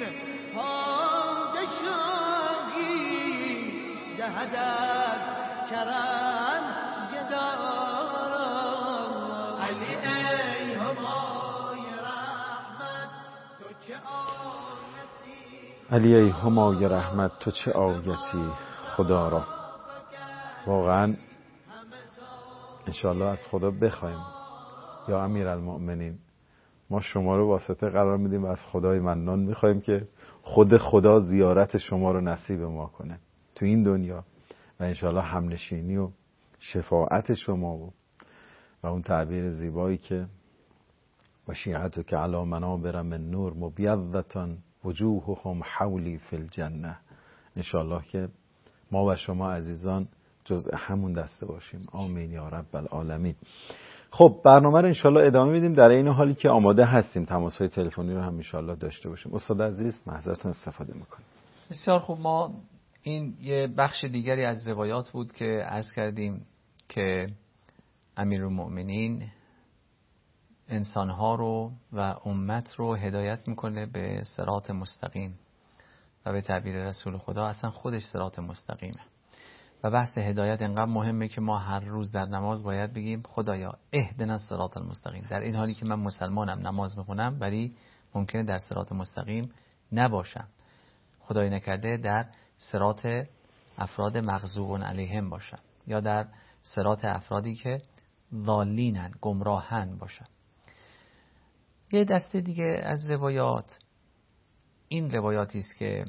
پادشاهی دهد از کرم گدارا. علی ای همای رحمت، تو چه آیتی، علی ای همای رحمت، تو چه آیتی خدا را. واقعا انشاءالله از خدا بخوایم یا امیرالمؤمنین ما شما رو واسطه قرار میدیم و از خدای منان میخوایم که خود خدا زیارت شما رو نصیب ما کنه تو این دنیا و انشاءالله همنشینی و شفاعت شما و و اون تعبیر زیبایی که و شیعتو که علی منابر من نور مبیضة وجوههم حولی فی الجنه. انشاءالله که ما و شما عزیزان جزء همون دسته باشیم. آمین یا رب العالمین. خب برنامه رو انشاءالله ادامه میدیم در این حالی که آماده هستیم تماس‌های تلفنی رو هم انشاءالله داشته باشیم. استاد عزیز معذرتون استفاده میکنیم. بسیار خوب. ما این یه بخش دیگری از روایات بود که عرض کردیم که امیرالمؤمنین انسانها رو و امت رو هدایت میکنه به صراط مستقیم و به تعبیر رسول خدا اصلا خودش صراط مستقیمه و بحث هدایت انقدر مهمه که ما هر روز در نماز باید بگیم خدایا اهدنا الصراط المستقیم. در این حالی که من مسلمانم نماز میخونم ولی ممکنه در صراط مستقیم نباشم، خدای نکرده در صراط افراد مغضوب علیهم باشم یا در صراط افرادی که ضالینن گمراهن باشم. یه دسته دیگه از روایات این روایاتی است که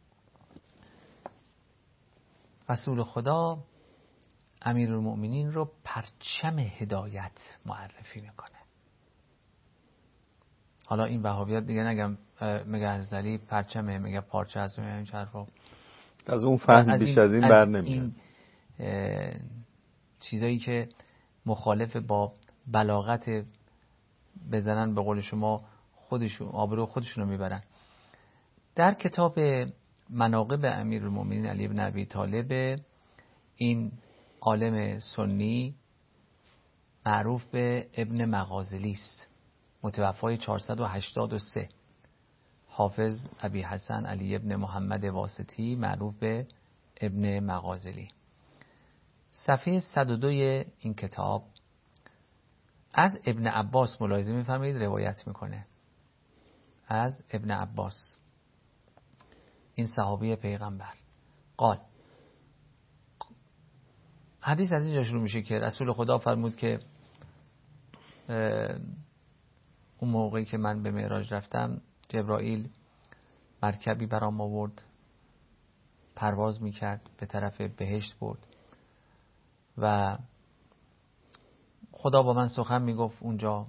رسول خدا امیرالمؤمنین رو پرچم هدایت معرفی میکنه. حالا این وهابیات دیگه نگم میگه از علی پرچمه، میگه پارچه از این حرفا، از اون فهم بیش از این بر نمیاد. این چیزایی که مخالف با بلاغت بزنن به قول شما خودشون آبرو خودشون رو میبرن. در کتاب مناقب امیرالمؤمنین علی بن ابی طالب این عالم سنی معروف به ابن مغازلی است، متوفای چهارصد و هشتاد و سه. حافظ ابی حسن علی ابن محمد واسطی معروف به ابن مغازلی. صفحه صد و دو این کتاب از ابن عباس ملاحظه می‌فرمایید روایت میکنه. از ابن عباس این صحابی پیغمبر قال، حدیث از اینجا شروع میشه که رسول خدا فرمود که اون موقعی که من به معراج رفتم جبرائیل مرکبی برام آورد، پرواز میکرد به طرف بهشت برد و خدا با من سخن میگفت اونجا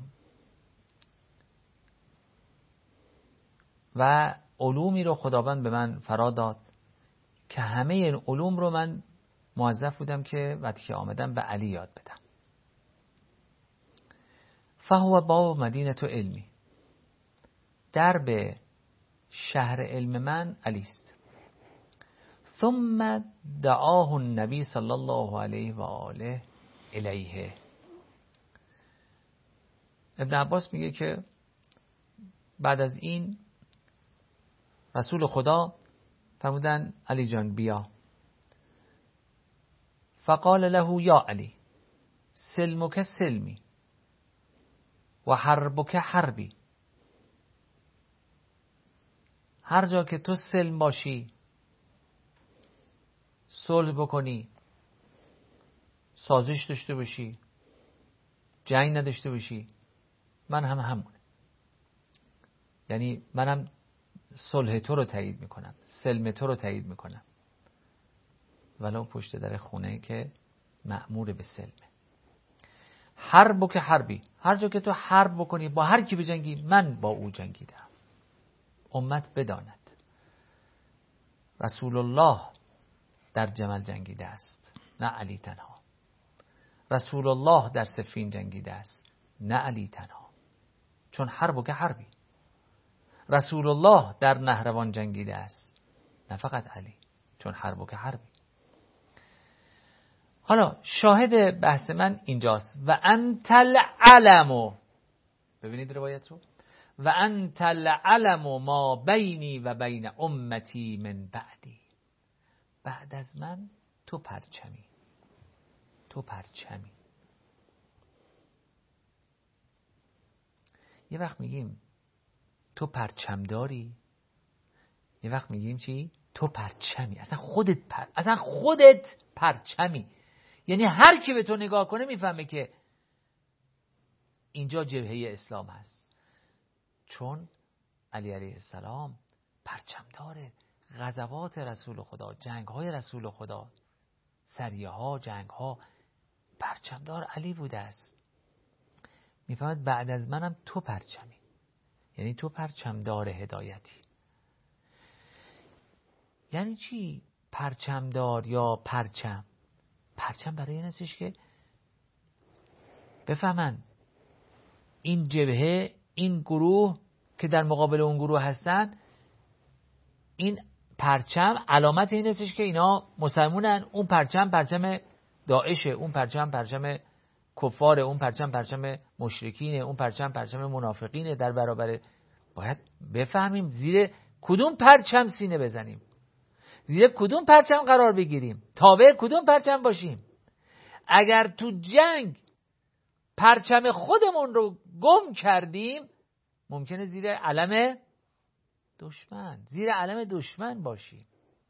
و علومی رو خداوند به من فرا داد که همه این علوم رو من موظف بودم که وقتی که آمدم به علی یاد بدم. فهو باب مدینه علمی، در به شهر علم من علی است. ثم دعاه النبی صلی الله علیه و آله الیه. ابن عباس میگه که بعد از این رسول خدا فرمودن علی جان بیا. فقال له یا علی سلمک سلمی و حربک حربی. هر جا که تو سلم باشی، صلح بکنی، سازش داشته باشی، جنگ نداشته باشی، من هم همونه. یعنی منم صلح تو رو تایید میکنم، سلم تو رو تایید میکنم، ولو پشت در خونه که مأمور به سلمه. حرب که حربی، هر جا که تو حرب بکنی، با هر کی بجنگی، من با او جنگیدم. امت بداند رسول الله در جمل جنگیده است، نه علی تنها. رسول الله در صفین جنگیده است، نه علی تنها. چون حرب که حربی. رسول الله در نهروان جنگیده است، نه فقط علی، چون حرب که حربی. حالا شاهد بحث من اینجاست. و انت العلم، ببینید روایت رو، و انت العلم ما بینی و بین امتی من بعدی. بعد از من تو پرچمی، تو پرچمی. یه وقت میگیم تو پرچم داری، یه وقت میگیم چی؟ تو پرچمی. اصلا خودت پر... اصلا خودت پرچمی. یعنی هر کی به تو نگاه کنه میفهمه که اینجا جبهه اسلام هست، چون علی علیه السلام پرچمدار غزوات رسول خدا، جنگ های رسول خدا، سریه ها، جنگ ها، پرچمدار علی بوده است. میفهمد بعد از منم تو پرچمی، یعنی تو پرچمدار هدایتی. یعنی چی پرچمدار یا پرچم؟ پرچم برای این هستش که بفهمن این جبهه، این گروه که در مقابل اون گروه هستن، این پرچم علامت این هستش که اینا مسلمونن، اون پرچم پرچم داعشه، اون پرچم پرچم کفاره، اون پرچم پرچم مشرکینه، اون پرچم پرچم منافقینه. در برابر باید بفهمیم زیر کدوم پرچم سینه بزنیم، زیر کدوم پرچم قرار بگیریم، تابع کدوم پرچم باشیم. اگر تو جنگ پرچم خودمون رو گم کردیم، ممکنه زیر علم دشمن زیر علم دشمن باشیم.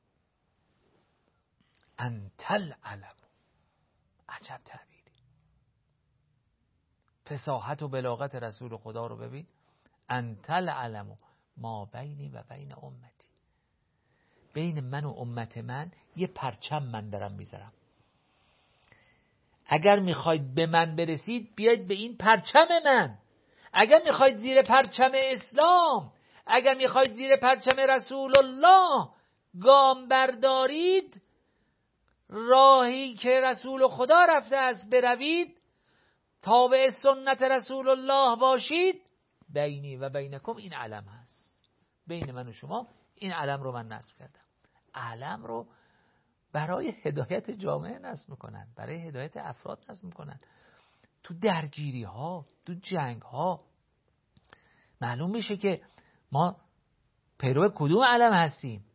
انتل علم، عجب تعبیری. فصاحت و بلاغت رسول خدا رو ببین. انتل علم ما بینی و بین امتی، بین من و امت من یه پرچم من دارم میذارم. اگر میخواید به من برسید بیاید به این پرچم من. اگر میخواید زیر پرچم اسلام، اگر میخواید زیر پرچم رسول الله گام بردارید، راهی که رسول خدا رفته است بروید، تابع سنت رسول الله باشید، بینی و بینکم این علم هست. بین من و شما این علم رو من نصب کردم. علم رو برای هدایت جامعه نصب میکنن، برای هدایت افراد نصب میکنن. تو درگیری ها، تو جنگ ها معلوم میشه که ما پیرو کدوم علم هستیم.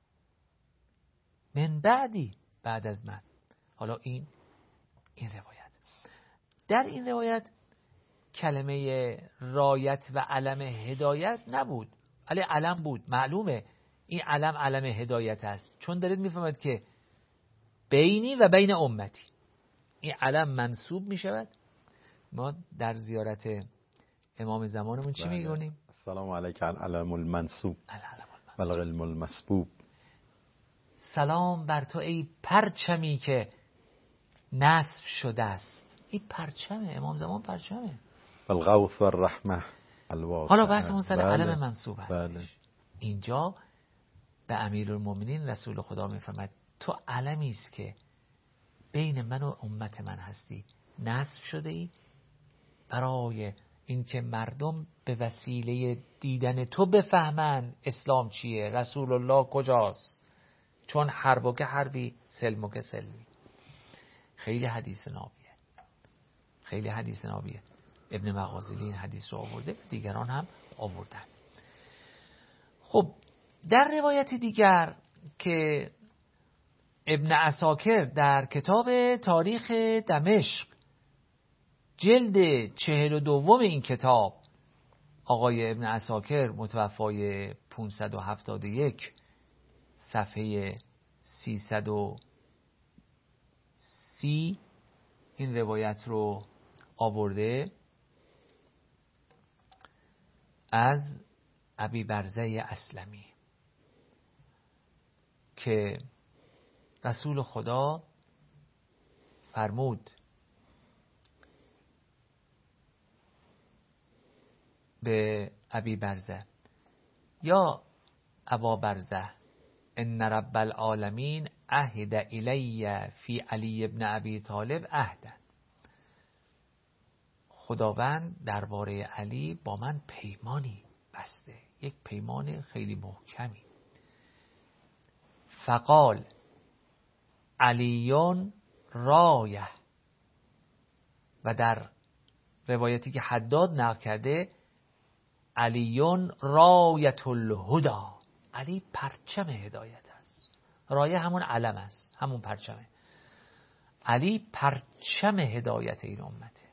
من بعدی، بعد از من. حالا این این روایت، در این روایت کلمه رایت و علم هدایت نبود، ولی علم بود. معلومه این علم علم هدایت است، چون دارید میفهمید که بینی و بین امتی این علم منصوب میشود. ما در زیارت امام زمانمون چی میگونیم؟ السلام علیک العلم المنصوب و العلم المسبوب. سلام بر تو ای پرچمی که نصب شده است. این پرچمه، امام زمان پرچمه. الغوث و الرحمه الواسعه. حالا بحثمون سر بله. علم منصوب هستش. بله. اینجا به امیرالمومنین رسول خدا میفرماید تو علمی است که بین من و امت من هستی، نصب شده ای برای اینکه مردم به وسیله دیدن تو بفهمن اسلام چیه، رسول الله کجاست. چون حرب که حربی، سلم که سلمی. خیلی حدیث نابیه، خیلی حدیث نابیه. ابن مغازلی این حدیث رو آورده و دیگران هم آوردن. خب در روایت دیگر که ابن عساکر در کتاب تاریخ دمشق جلد چهل و دوم این کتاب، آقای ابن عساکر متوفای پانصد و هفتاد و یک صفحه سیصد و سی این روایت رو آورده از ابی برزه اسلمی که رسول خدا فرمود به ابی برزه یا ابا برزه ان رب العالمین عهد الی فی علی ابن ابی طالب عهدا. خداوند درباره علی با من پیمانی بسته، یک پیمان خیلی محکمی. فقال علیون رایه، و در روایتی که حداد نقل کرده علیون رایت الهدا، علی پرچم هدایت است. رایه همون علم است، همون پرچمه. علی پرچم هدایت این امته.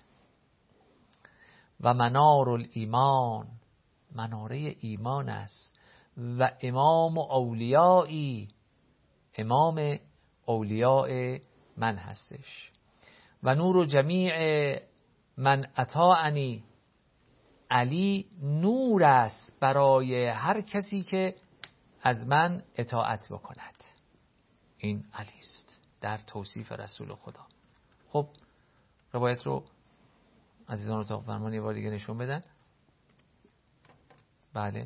و منار الایمان، مناره ایمان است. و امام اولیایی، امام اولیاء من هستش. و نور جمیع من اطاعنی، علی نور است برای هر کسی که از من اطاعت بکند. این علی است در توصیف رسول خدا. خب روایت رو عزیزان اتاق فرمان یه بار دیگه نشون بدن. بله.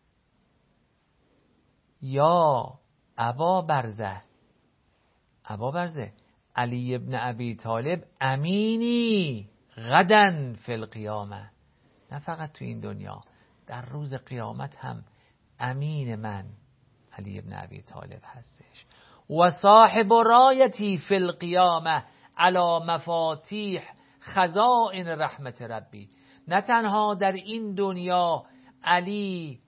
یا ابا برزه، ابا برزه علی ابن ابی طالب امینی غدن فی القیامه، نه فقط تو این دنیا، در روز قیامت هم امین من علی ابن ابی طالب هستش. و صاحب رایتی فی القیامه علی مفاتیح خزائن رحمت ربی، نه تنها در این دنیا علی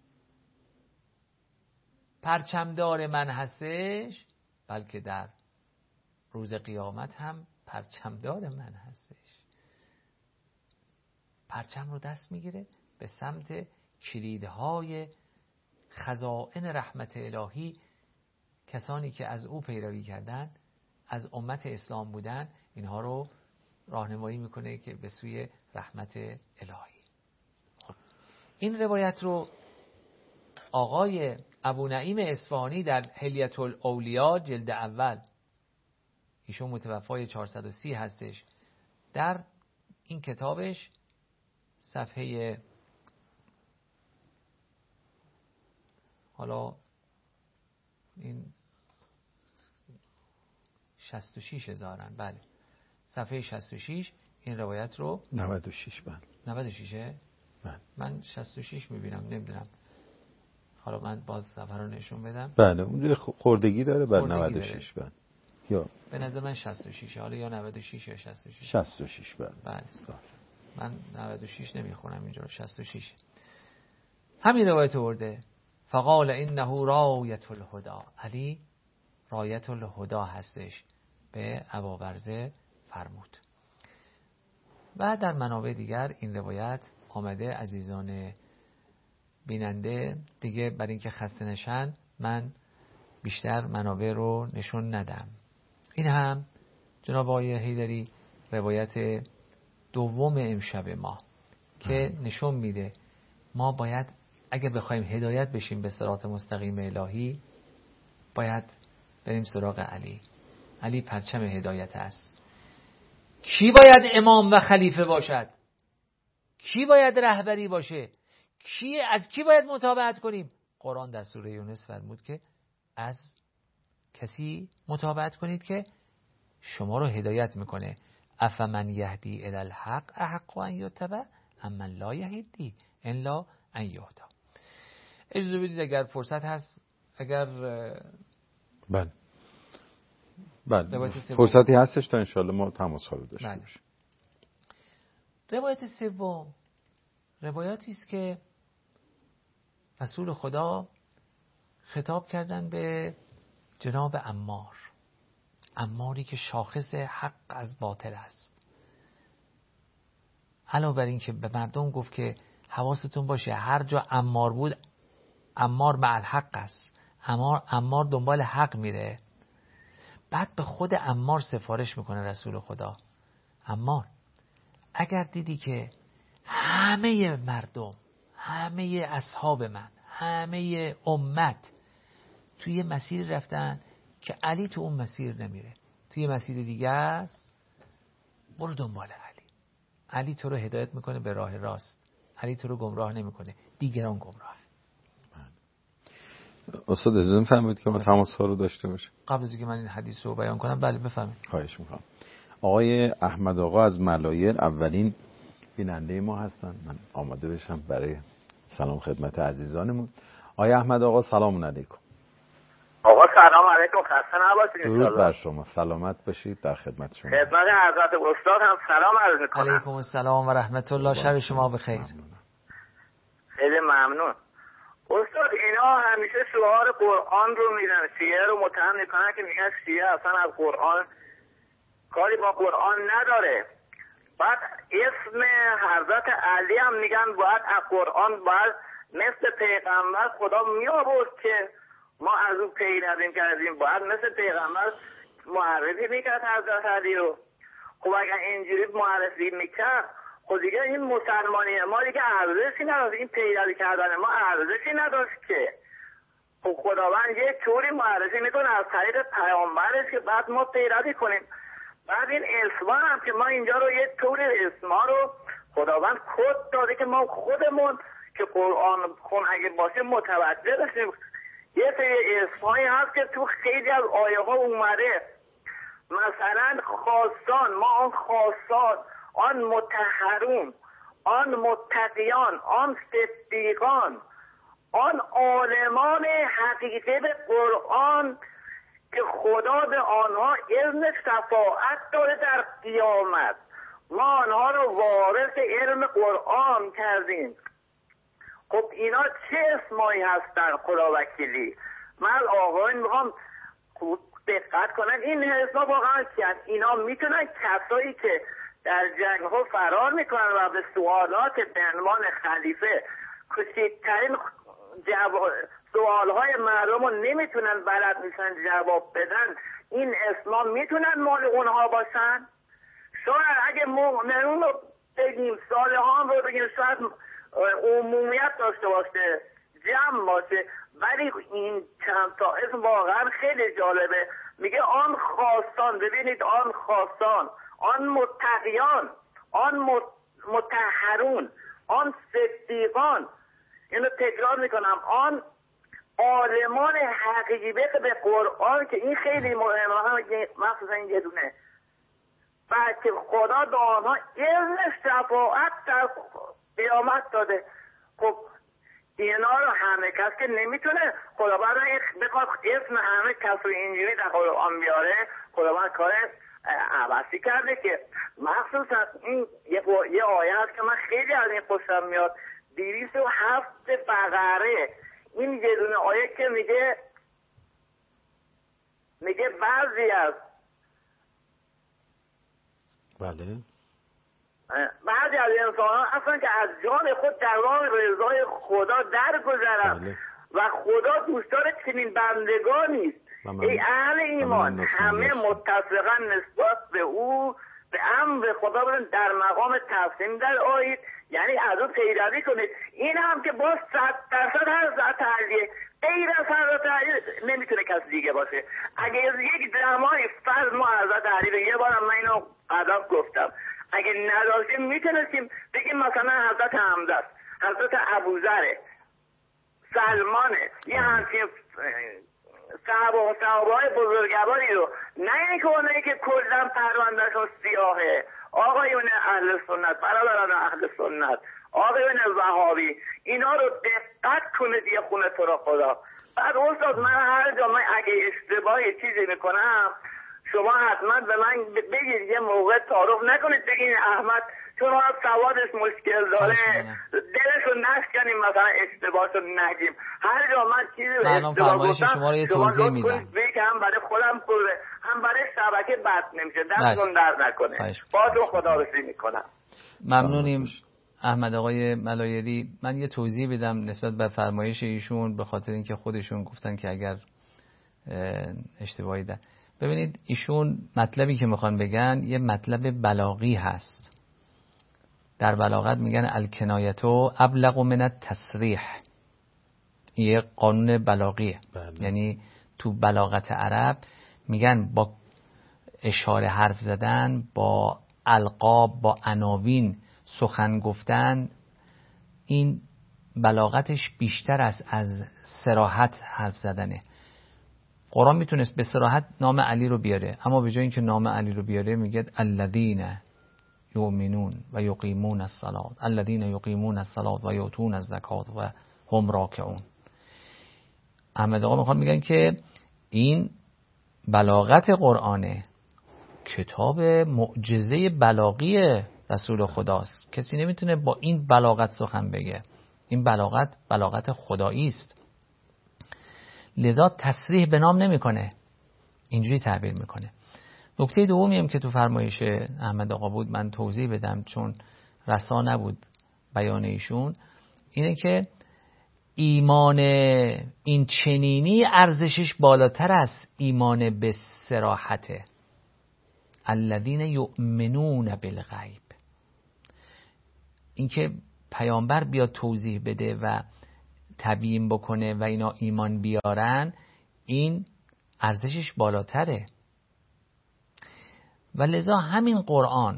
پرچمدار من هستش، بلکه در روز قیامت هم پرچمدار من هستش. پرچم رو دست میگیره به سمت کلیدهای خزائن رحمت الهی. کسانی که از او پیروی کردن، از امت اسلام بودن، اینها رو راهنمایی میکنه که به سوی رحمت الهی. خب این روایت رو آقای ابو نعیم اصفهانی در حلیة الاولیاء جلد اول، ایشون متوفای چهارصد و سی هستش، در این کتابش صفحه حالا این شصت و شش هزارن، بله صفحه شصت و شش این روایت رو نود و شش بله نود و شش بله. من شصت و شش میبینم، نمیدونم حالا من باز صفحه رو نشون بدم. بله اونجا خوردگی داره بر نود و شش بله، یا به نظر من شصت و شش، حالا یا نود و شش یا شصت و شش. شصت و شش بله بله من نود و شش نمیخونم اینجا، شصت و شش همین روایت ورده. فقال انه رایت الهدا، علی رایت الهدا هستش، به ابابرزه فرمود. و در منابع دیگر این روایت آمده. عزیزان بیننده دیگه برای اینکه خسته نشن من بیشتر منابع رو نشون ندم. این هم جناب آقای حیدری روایت دوم امشب ما که نشون میده ما باید اگه بخوایم هدایت بشیم به صراط مستقیم الهی باید بریم سراغ علی. علی پرچم هدایت است. کی باید امام و خلیفه باشد؟ کی باید رهبری باشه؟ کی از کی باید متابعت کنیم؟ قرآن در سوره یونس فرمود که از کسی متابعت کنید که شما رو هدایت میکنه. افمن یهدی الی الحق احق ان یتبع اما لا یهدی الا ان یهدا. اجازه بدید اگر فرصت هست، اگر بله بله فرصتی هستش تا انشاءالله ما تماس ها رو داشته بله. باشیم. روایت سوم روایاتی است که رسول خدا خطاب کردن به جناب عمار، عماری که شاخص حق از باطل است. علاوه بر این که به مردم گفت که حواستون باشه هر جا عمار بود عمار مع الحق است، عمار, عمار دنبال حق میره. بعد به خود عمار سفارش میکنه رسول خدا، عمار اگر دیدی که همه مردم، همه اصحاب من، همه امت توی مسیر رفتن که علی تو اون مسیر نمیره، توی مسیر دیگه است، برو دنبال علی. علی تو رو هدایت میکنه به راه راست، علی تو رو گمراه نمیکنه، دیگران گمراه. استاد اجازه می‌فرمایید که ما تماس ها رو داشته باشیم قبل از اینکه من این حدیث رو بیان کنم؟ بله بفرمایید. خواهش میکنم. آقای احمد آقا از ملایر اولین بیننده ما هستن. من آماده بشم برای سلام خدمت عزیزانمون. آقای احمد آقا سلام علیکم. آقا سلام علیکم، خسته نباشید. درود بر شما، سلامت باشید، در خدمت شما. خدمت حضرت استاد هم سلام عرض می‌کنم. علیکم السلام و رحمت الله، شب شما بخیر. خیلی ممنون. استاد اینا همیشه شعار قرآن رو میدن، شیعه رو متهم میکنن که میگن شیعه اصلا از قرآن کاری با قرآن نداره. بعد اسم حضرت علی هم میگن باید از قرآن باید مثل پیغمبر خدا میآورد که ما از اون پیروی کردیم، باید مثل پیغمبر معرفی میکرد حضرت علی رو. خب اگر اینجوری معرفی میکرد خب دیگه این مسلمانی ما دیگه ارزشی نداشت، این پیروی کردن ما ارزشی نداشت که. خب خداوند یه طوری معرفی میکنه از طریق پیامبرش که بعد ما پیروی کنیم. بعد این اسما هم که ما اینجا رو یه طوری اسما رو خداوند کد داده که ما خودمون که قرآن خون اگه باشه متوجه بشیم. یه سری اسمایی هست که تو خیلی از آیه ها اومده، مثلا خاصان، ما آن خاصان، آن مطهرون، آن متقیان، آن صدیقان، آن عالمان حقیقت قرآن که خدا به آنها علم شفاعت داره در قیامت، ما آنها رو وارث علم قرآن کردیم. خب اینا چه اسمایی هستن خدا وکیلی؟ من آقایان میخوام دقت کنن این اسما واقعا کیان. اینا میتونن کسایی که در جنگ ها فرار میکنن و به سوالات به عنوان خلیفه کوچکترین سوال های مردم رو نمیتونن بلد میشن جواب بدن، این اسما میتونن مال اونها باشن؟ شاید اگه مؤمنون رو بگیم، صالحان رو بگیم، شاید عمومیت داشته باشه، جمع باشه، ولی این چند تا اسم واقعا خیلی جالبه. میگه آن خاصان، ببینید آن خاصان، آن متقیان، آن مطهرون، آن صدیقان، اینو تکرار میکنم، آن عالمان حقیقت به قرآن که این خیلی مهمه، مخصوصا این یه دونه، بعد که خدا به آنها علم شفاعت در قیامت داده. خب اینا رو همه کس که نمیتونه خداوند بخواد اسم همه کس رو اینجوری در قرآن بیاره، خداوند کار عوضی کرده که مخصوصا این یه, یه آیه هست که من خیلی از این خوشم میاد، دویست و هفت بقره، این یه دونه آیه که میگه میگه بعضی از بله بعضی از انسان ها اصلا که از جان خود در راه رضای خدا درگذرند بله. و خدا دوستدار چنین بندگانی است. ای اهل ایمان همه متفقا نسبت به او به امر خدا برن در مقام تسلیم در آیید، یعنی از او پیروی کنید. این هم که باز صد درصد هر تعلیه غیر از هر تعلیه نمیتونه کسی دیگه باشه. اگه یک زمانی فرض ما از تعلیه، یه بارم من اینو قدم گفتم، اگه نداشتیم میتونستیم بگیم مثلا حضرت حمزه است، حضرت ابوذر، سلمانه، یه همچین صحابه و صحابه های بزرگواری رو، نه اینکه اونایی که کلن پروندهشون سیاهه، آقایون اهل سنت، برادران اهل سنت، آقایون وهابی، اینا رو دقت کنید یه خونه تو رو خدا. بعد استاد من هر جا من اگه اشتباهی چیزی میکنم شما حتما به من بگید، یه موقع تعارف نکنید بگید احمد چون از سوادش مشکل داره دلشو نشکنیم مثلا اشتباهشو نگیم. هر جا من چیزی رو اشتباه گفتم شما رو یه توضیح میدم که هم برای خودم خوبه هم برای شبکه بد نمیشه، دستتون درد نکنه. با تو خدا رسی میکنم. ممنونیم احمد آقای ملایری. من یه توضیح بدم نسبت به فرمایش ایشون، به خاطر اینکه خودشون گفتن که اگر اشتباهی ده. ببینید ایشون مطلبی که میخوان بگن یه مطلب بلاغی هست. در بلاغت میگن الکنایتو ابلغ من التصریح، یه قانون بلاغیه. بله. یعنی تو بلاغت عرب میگن با اشاره حرف زدن، با القاب، با عناوین سخن گفتن، این بلاغتش بیشتر است از صراحت حرف زدنه. قرآن میتونست به صراحت نام علی رو بیاره، اما به جای اینکه نام علی رو بیاره میگه الذین یؤمنون و یقیمون الصلاة، الذین یقیمون الصلاة و یؤتون الزکات و هم راکعون. احمد آقا میخوان میگن که این بلاغت قرآنه، کتاب معجزه بلاغی رسول خداست. کسی نمیتونه با این بلاغت سخن بگه. این بلاغت بلاغت خدایی است، لذا تصریح به نام نمیکنه، اینجوری تعبیر میکنه. نکته دومی هم که تو فرمایش احمد آقا بود من توضیح بدم چون رسا نبود بیان ایشون، اینه که ایمان این چنینی ارزشش بالاتر از ایمان به صراحته. الذین یؤمنون بالغیب. اینکه پیامبر بیاد توضیح بده و تبیین بکنه و اینا ایمان بیارن، این ارزشش بالاتره. و لذا همین قرآن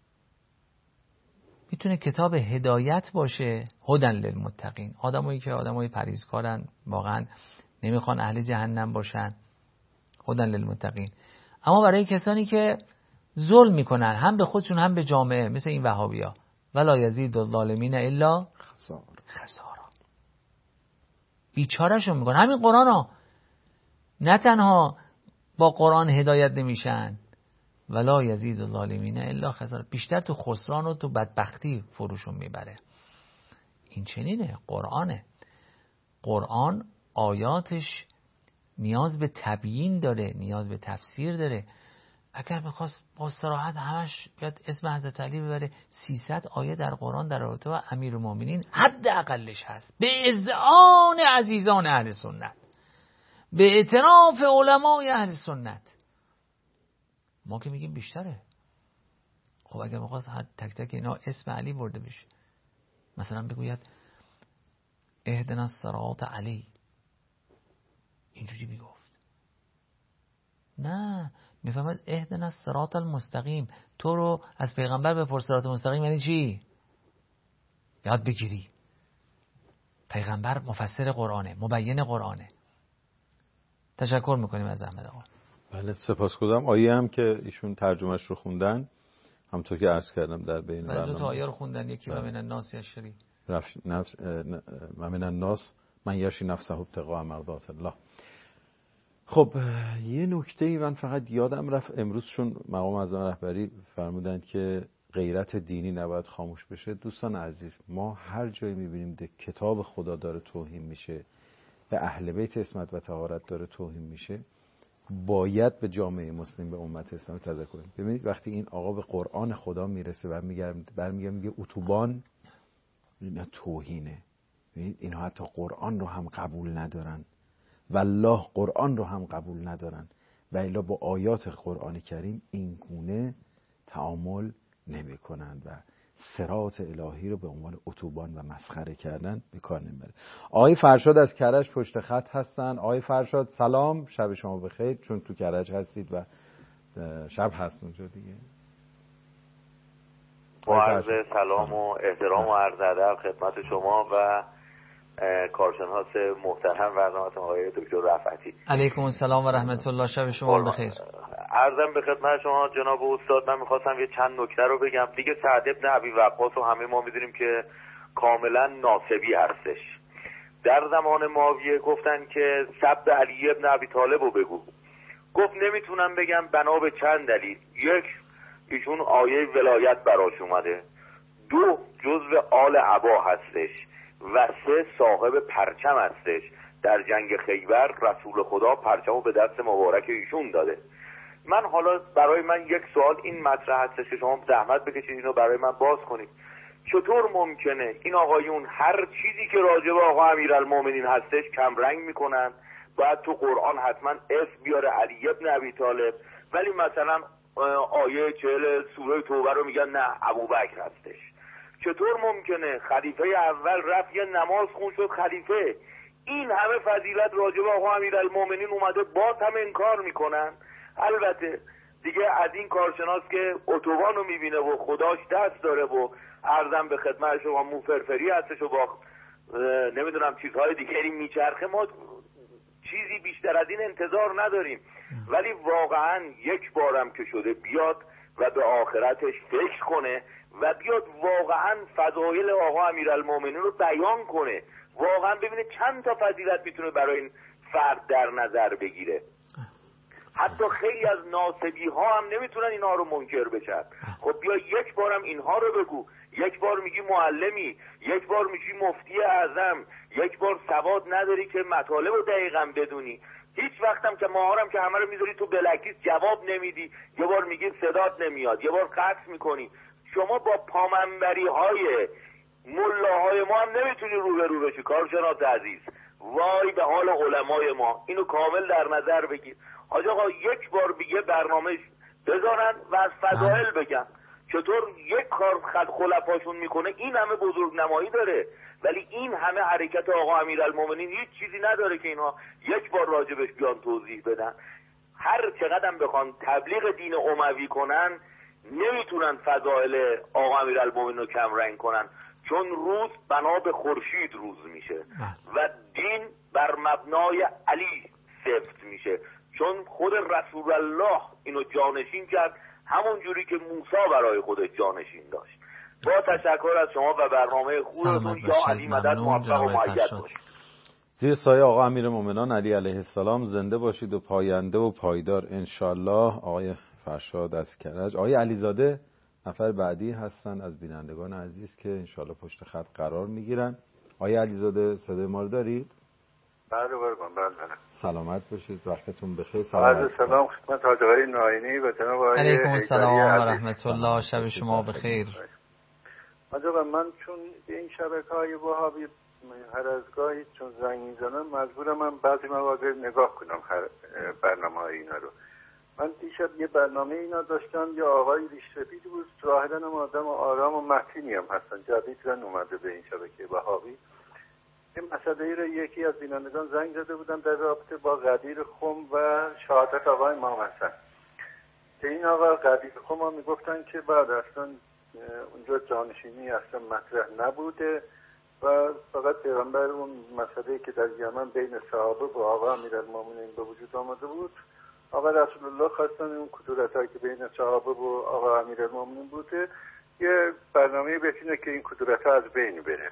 میتونه کتاب هدایت باشه، هدن للمتقین، آدمایی که آدمای پرهیزکارن، واقعا نمیخوان اهل جهنم باشن، هدن للمتقین. اما برای کسانی که ظلم میکنن هم به خودشون هم به جامعه، مثل این وهابیا، ولا یزید الظالمین الا خسارا، خسارا، بیچارهشون میکنن. همین قرآن ها نه تنها با قرآن هدایت نمیشن، ولا یزید الظالمین الا خسارا، بیشتر تو خسران و تو بدبختی فروشون میبره. این چنینه، قرآنه. قرآن آیاتش نیاز به تبیین داره، نیاز به تفسیر داره. اگر میخواست با صراحت همش بیاد اسم حضرت علی ببره، سیصد آیه در قرآن در رابطه با امیرالمومنین حد اقلش هست، به اذعان عزیزان اهل سنت، به اعتراف علمای اهل سنت. ما که میگیم بیشتره. خب اگر میخواست تک تک اینا اسم علی برده بشه، مثلا بگوید اهدنا الصراط علی، اینجوری میگفت. نه، میفهمد اهدنا الصراط المستقیم. تو رو از پیغمبر بپرس صراط مستقیم یعنی چی؟ یاد بگیری. پیغمبر مفسر قرآنه، مبین قرآنه. تشکر میکنیم از احمد آقا. بله سپاسگزارم. آیه هم که ایشون ترجمهش رو خوندن، همونطور که عرض کردم در بین برنامه دو تا آیه رو خوندن، یکی و من الناس یشری نفس و من الناس من یشری نفسه ابتغاء مرضات الله. خب یه نکته من فقط یادم رفت امروز، چون مقام اعظم رهبری فرمودند که غیرت دینی نباید خاموش بشه. دوستان عزیز، ما هر جایی میبینیم ده کتاب خدا داره توهین میشه، به اهل بیت عصمت و طهارت داره توهین میشه، باید به جامعه مسلم، به امت اسلامی تذکر کنیم. ببینید وقتی این آقا به قرآن خدا میرسه و میگه برمیگه میگه اتوبان، اینا توهینه. ببینید اینا حتی قرآن رو هم قبول ندارن، والله قرآن رو هم قبول ندارن و الا با آیات قرآن کریم این گونه تعامل نمی کنن و صراط الهی رو به عنوان اتوبان و مسخره کردن به کار نمیبره. آقای فرشاد از کرج پشت خط هستن. آقای فرشاد سلام، شب شما بخیر، چون تو کرج هستید و شب هست اونجا دیگه. با عرض سلام و احترام و عرض ادب خدمت شما و کارشناس محترم برنامه‌تون آقای دکتر رفعتی. علیکم السلام و رحمت الله، شب شما بخیر. عرضم به خدمت شما جناب استاد، من می‌خواستم یه چند نکته رو بگم. دیگه سعد ابن ابی وقاص و همه ما می‌دونیم که کاملا ناصبی هستش. در زمان معاویه گفتن که سب علی ابن ابی طالب رو بگو. گفت نمیتونم بگم بنا به چند دلیل. یک، ایشون آیه ولایت براش اومده. دو، جزو آل عبا هستش. و سه، صاحب پرچم هستش. در جنگ خیبر رسول خدا پرچمو به دست مبارک ایشون داده. من حالا برای من یک سوال این مطرح هستش که شما زحمت بکشید اینو برای من باز کنید. چطور ممکنه این آقایون هر چیزی که راجع به آقا امیرالمومنین هستش کم رنگ میکنن، باید تو قرآن حتما اسم بیاره علی ابن ابی طالب، ولی مثلا آیه چهل سوره توبه رو میگن نه ابوبکر هستش. چطور ممکنه خلیفه اول رفت یه نماز خون شد خلیفه؟ این همه فضیلت راجع به آقا امیرالمومنین اومده، باز هم انکار میکنن. البته دیگه از این کارشناس که اتوبان رو میبینه و خداش دست داره و عرضم به خدمت شما موفرفری هستش و با نمیدونم چیزهای دیگری میچرخه، ما چیزی بیشتر از این انتظار نداریم. ولی واقعا یک بارم که شده بیاد و به آخرتش فکر کنه و بیاد واقعا فضایل آقا امیرالمومنین رو بیان کنه، واقعا ببینه چند تا فضیلت میتونه برای این فرد در نظر بگیره. حتی خیلی از ناسبی ها هم نمیتونن اینها رو منکر بشن. خب بیا یک بارم اینها رو بگو. یک بار میگی معلمی، یک بار میگی مفتی اعظم، یک بار سواد نداری که مطالب رو دقیقاً بدونی. هیچ وقتم که ماهارم که همه رو میذاری تو بلکلیست جواب نمیدی، یه بار میگی صدات نمیاد، یه بار قطع میکنی. شما با پامنبری های ملاهای ما هم نمیتونی رو به رو بشی. کارشناس عزیز، وای به حال علمای ما، اینو کامل در نظر بگیر. حاج آقا یک بار بگه برنامه بذارن و از فضائل بگن چطور یک کار خد خلفاشون میکنه این همه بزرگ نمایی داره، ولی این همه حرکت آقا امیرالمومنین هیچ چیزی نداره که اینا یک بار راجبش بیان توضیح بدن. هر چقدر بخوان تبلیغ دین اموی کنن نمیتونن فضائل آقا امیرالمومنین رو کم رنگ کنن، چون روز بنا به خورشید روز میشه و دین بر مبنای علی سفت میشه، چون خود رسول الله اینو جانشین کرد همون جوری که موسی برای خودش جانشین داشت. با تشکر از شما و برنامه خوبتون. یا علی مدد موفق و مؤید باشید. زیر سایه آقا امیرالمومنین علی علیه السلام زنده باشید و پاینده و پایدار انشالله. آقای فرشاد از کرج، آقای علیزاده نفر بعدی هستن از بینندگان عزیز که انشالله پشت خط قرار میگیرن. آقای علیزاده صدای ما رو دارید؟ بله قربان. بله بله. سلامت باشید، وقتتون بخیر. سلام. سلام خدمت حاج آقای ناینی و جناب آقای علیکم السلام و رحمت الله. شب شما بخیر. حاج آقا من چون این شبکه‌های وهابی هر از گاهی چون زنگ میزنم مجبورم من بعضی مواقع نگاه کنم هر برنامه‌های اینا رو. من دیشب یه برنامه اینا داشتم، یه آقای ریش‌سفیدی بود، ظاهراً هم آدم آرام و متینی هم هستن، جدیداً اومده به این شبکه وهابی. این مسئله رو یکی از بینندگان زنگ زده بودن در رابطه با قدیر خم و شهادت آقای امام حسن که این آقا قدیر خم ها میگفتن که بعد اصلا اونجا جانشینی اصلا مطرح نبوده و فقط پیغمبر اون مسئله که در یمن بین صحابه با آقا امیرالمومنین به وجود آمده بود، آقا رسول الله خواستن اون کدورت‌هایی که بین صحابه و آقا امیرالمومنین بوده یه برنامه بکنه که این کدورت‌ها از بین بره.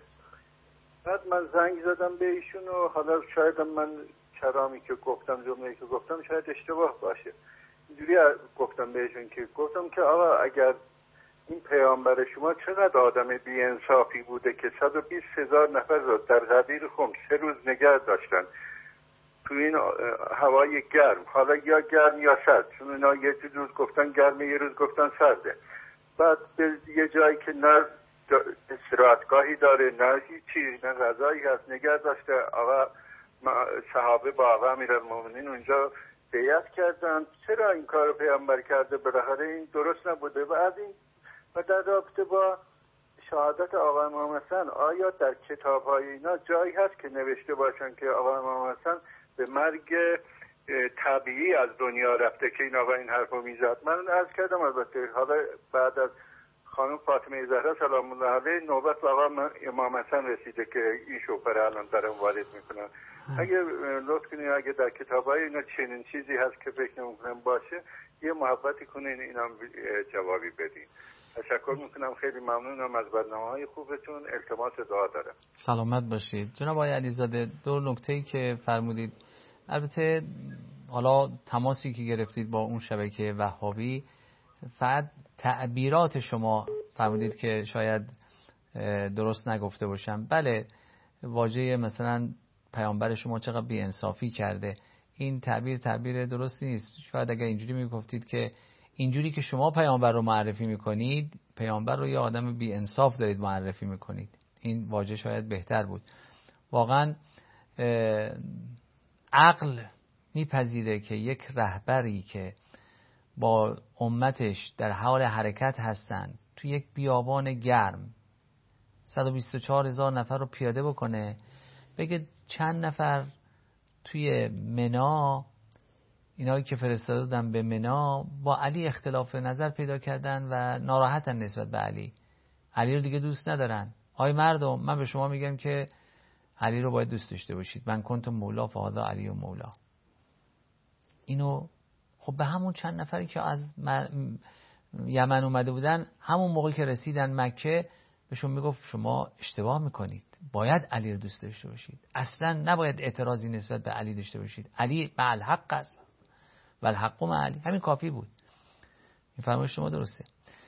بعد من زنگ زدم به ایشون و حالا شاید من کلامی که گفتم جمله‌ای که گفتم شاید اشتباه باشه. اینجوری گفتم بهشون که گفتم که آقا اگر این پیامبر شما چقدر آدم بی‌انصافی بوده که صد و بیست هزار نفر رو در غدیر خم سه روز نگه داشتن تو این هوای گرم، حالا یا گرم یا سرد، چون اینا یه روز گفتن گرمه یه روز گفتن سرده، بعد به یه جایی که نه استراحتگاهی داره نه هیچی نه غذایی هست نگه داشته، آقا صحابه با آقا امیرالمومنین اونجا بیعت کردن. چرا این کار رو پیامبر کرده؟ بالاخره این درست نبوده. و از این و در رابطه با شهادت آقا امام حسن آیا در کتاب‌های اینا جایی هست که نوشته باشن که آقا امام حسن به مرگ طبیعی از دنیا رفته که این آقا این حرفو میزد؟ من عرض کردم البته حالا بعد از خانم فاطمه زهرا سلام الله علیها نوبت آقا امام حسن رسیده که این شوفر الان دارم وارد میکنن. اگه لطف کنید اگه در کتاب‌های اینا چنین چیزی هست که فکر نمی‌کنم باشه یه محبتی کنین اینا جوابی بدین. تشکر میکنم، خیلی ممنونم از برنامه‌های خوبتون. التماس دعا دارم. سلامت باشید. جناب آقای علیزاده دو نکته‌ای که فرمودید، البته حالا تماسی که گرفتید با اون شبکه وهابی فقط تعبیرات شما فرمودید که شاید درست نگفته باشم. بله واژه مثلا پیامبر شما چقدر بی‌انصافی کرده، این تعبیر تعبیر درست نیست. شاید اگر اینجوری میگفتید که اینجوری که شما پیامبر رو معرفی میکنید پیامبر رو یه آدم بی‌انصاف دارید معرفی میکنید، این واژه شاید بهتر بود. واقعا عقل میپذیره که یک رهبری که با امتش در حال حرکت هستن تو یک بیابان گرم صد و بیست و چهار هزار نفر رو پیاده بکنه، بگه چند نفر توی منا، اینایی که فرستاده بودن به منا با علی اختلاف نظر پیدا کردن و ناراحتن نسبت به علی، علی رو دیگه دوست ندارن. آی مردم من به شما میگم که علی رو باید دوست داشته باشید، من کنت مولا فهذا علی و مولا. اینو خب به همون چند نفری که از یمن اومده بودن همون موقع که رسیدن مکه بهشون میگفت شما اشتباه میکنید، باید علی رو دوست داشته باشید، اصلا نباید اعتراضی نسبت به علی داشته باشید، علی مع الحق است و الحق مع علی. همین کافی بود. این فرمایش شما درسته.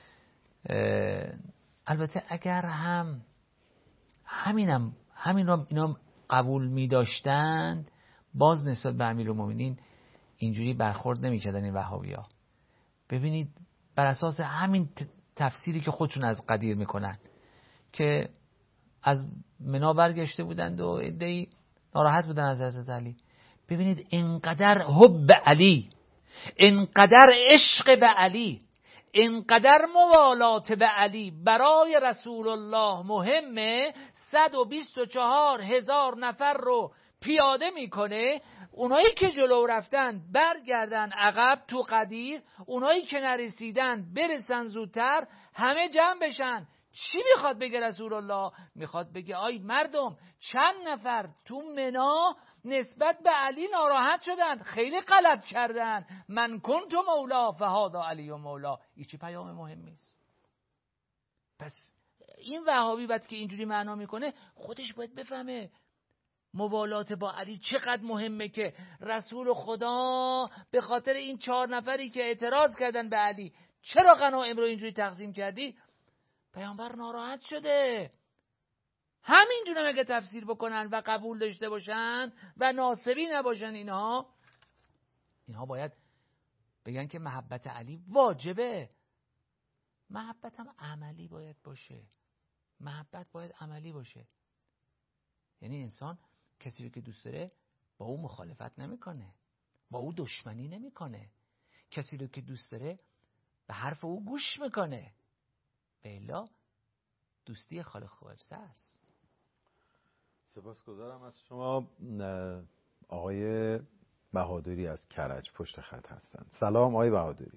البته اگر هم همینم همین رو اینا قبول می‌داشتند باز نسبت به امیرالمومنین اینجوری برخورد نمی‌کردن این وهابی‌ها. ببینید بر اساس همین تفسیری که خودشون از قدیر میکنن که از منا برگشته بودند و عده‌ای ناراحت بودن از حضرت علی، ببینید اینقدر حب علی اینقدر عشق به علی، اینقدر موالات به علی برای رسول الله مهمه، صد و بیست و چهار هزار نفر رو پیاده میکنه. اونایی که جلو رفتن برگردن عقب تو قدیر، اونایی که نرسیدن برسن زودتر، همه جمع بشن. چی میخواد بگه رسول الله؟ میخواد بگه آی مردم، چند نفر تو منا نسبت به علی ناراحت شدن، خیلی غلط کردن. من کنت مولا فهذا علی و مولا. این چه پیام مهمی است. پس این وهابی بعد که اینجوری معنا میکنه، خودش باید بفهمه موالات با علی چقدر مهمه، که رسول خدا به خاطر این چهار نفری که اعتراض کردن به علی، چرا غنایم رو اینجوری تقسیم کردی، پیامبر ناراحت شده. همینجوری مگه تفسیر بکنن و قبول داشته باشن و ناصبی نباشن اینها، اینها باید بگن که محبت علی واجبه. محبت هم عملی باید باشه. محبت باید عملی باشه. یعنی انسان کسی رو که دوست داره با او مخالفت نمیکنه، با او دشمنی نمیکنه. کسی رو که دوست داره به حرف او گوش میکنه. بلا دوستی خالق خوبرسه است. سپاسگزارم از شما. آقای بهادری از کرج پشت خط هستند. سلام آقای بهادری.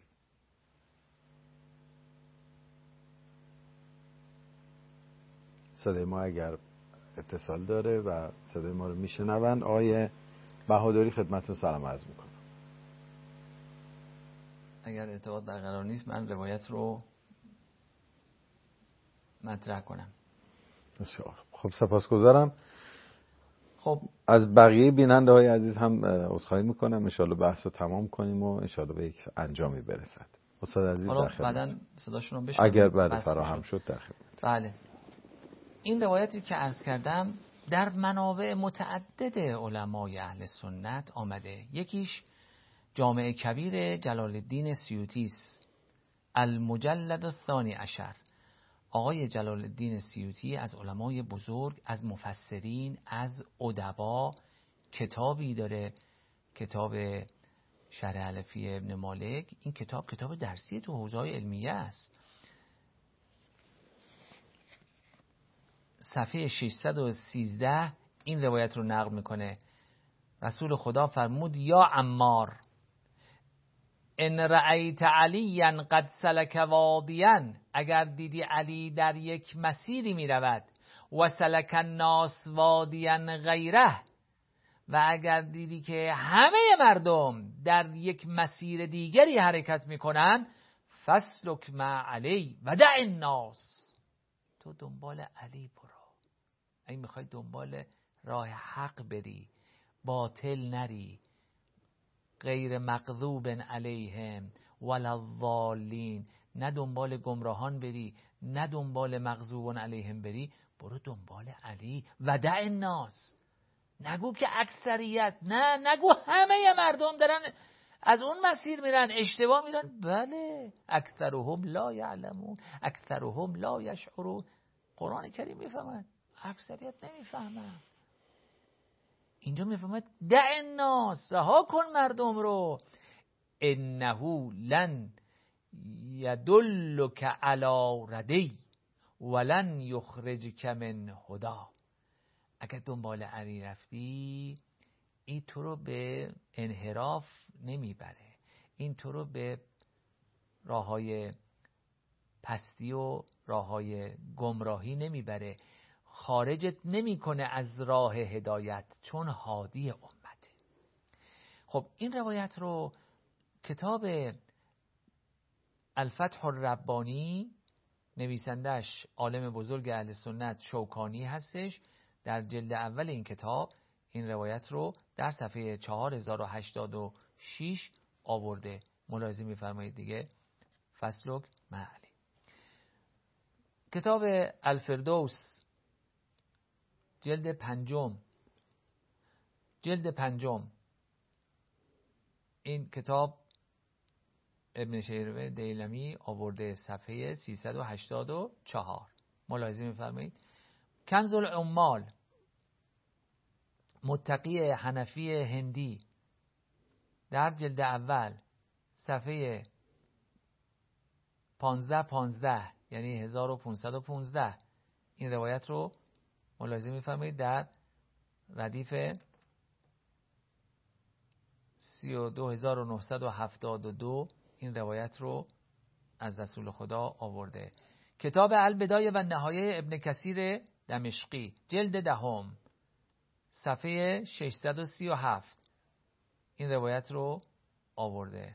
صدای ما اگر اتصال داره و صدای ما رو میشنوند، آقای بهادری خدمتتون سلام عرض میکنم. اگر ارتباط برقرار نیست من روایت رو مطرح کنم. بسیار خب، سپاسگزارم. خب از بقیه بیننده های عزیز هم عذرخواهی میکنم. ان شاءالله بحث رو تمام کنیم و ان شاءالله به یک انجامی برسد. استاد عزیز در خدمت. بعداً صداشون رو بشنویم اگر بعد فراهم شد در خدمت. بله. این روایتی که عرض کردم در منابع متعدد علمای اهل سنت آمده. یکیش جامع کبیر جلال الدین سیوطی است، المجلد الثانی عشر. آقای جلال الدین سیوطی از علمای بزرگ، از مفسرین، از ادبا، کتابی داره، کتاب شرح الفی ابن مالک. این کتاب کتاب درسی تو حوزه‌های علمیه است. صفحه ششصد و سیزده این روایت رو نقل میکنه. رسول خدا فرمود یا عمار ان رأیت علیا قد سلک وادیا، اگر دیدی علی در یک مسیری می رود، و سلک الناس وادیا غیره، و اگر دیدی که همه مردم در یک مسیر دیگری حرکت می کنن، فسلک مع علی و دع الناس، تو دنبال علی برو. اگه میخوای دنبال راه حق بری، باطل نری، غیر مغضوب علیهم ولا الضالین، نه دنبال گمراهان بری نه دنبال مغضوب علیهم بری، برو دنبال علی. و دع الناس، نگو که اکثریت، نه نگو همه مردم دارن از اون مسیر میرن، اشتباه میرن. بله، اکثرهم لا یعلمون اکثرهم لا یشعرون. قرآن کریم میفهمن، اکثریت نمیفهمن. اینجا میفهمد دع الناس، رها کن مردم رو. انه لن یدلک علی ردی ولن یخرجک من هدا. اگر دنبال علی رفتی، این تو رو به انحراف نمیبره، این تو رو به راه های پستی و راه های گمراهی نمیبره، خارجت نمیکنه از راه هدایت، چون هادی امته. خب این روایت رو کتاب الفتح الربانی، نویسندش عالم بزرگ اهل سنت شوکانی هستش، در جلد اول این کتاب این روایت رو در صفحه چهار هزار و هشتاد و شش آورده. ملاحظه می‌فرمایید دیگه، فسلک مع علی. کتاب الفردوس جلد پنجم جلد پنجم این کتاب ابن شیروه دیلمی آورده، صفحه سیصد و هشتاد و چهار. ملاحظه می‌فرمایید. کنز العمال متقی حنفی هندی در جلد اول صفحه پانزده پانزده یعنی هزار و پانصد و پانزده این روایت رو ملاحظه می‌فرمایید. در ردیف سی و دو هزار و نهصد و هفتاد و دو این روایت رو از رسول خدا آورده. کتاب البدایه و نهایه ابن کثیر دمشقی جلد دهم صفحه ششصد و سی و هفت این روایت رو آورده.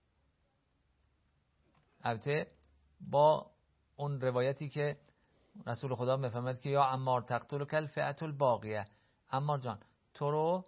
البته با اون روایتی که رسول خدا میفهمد که یا عمار تقتل کل فئت الباقیه، عمار جان تو رو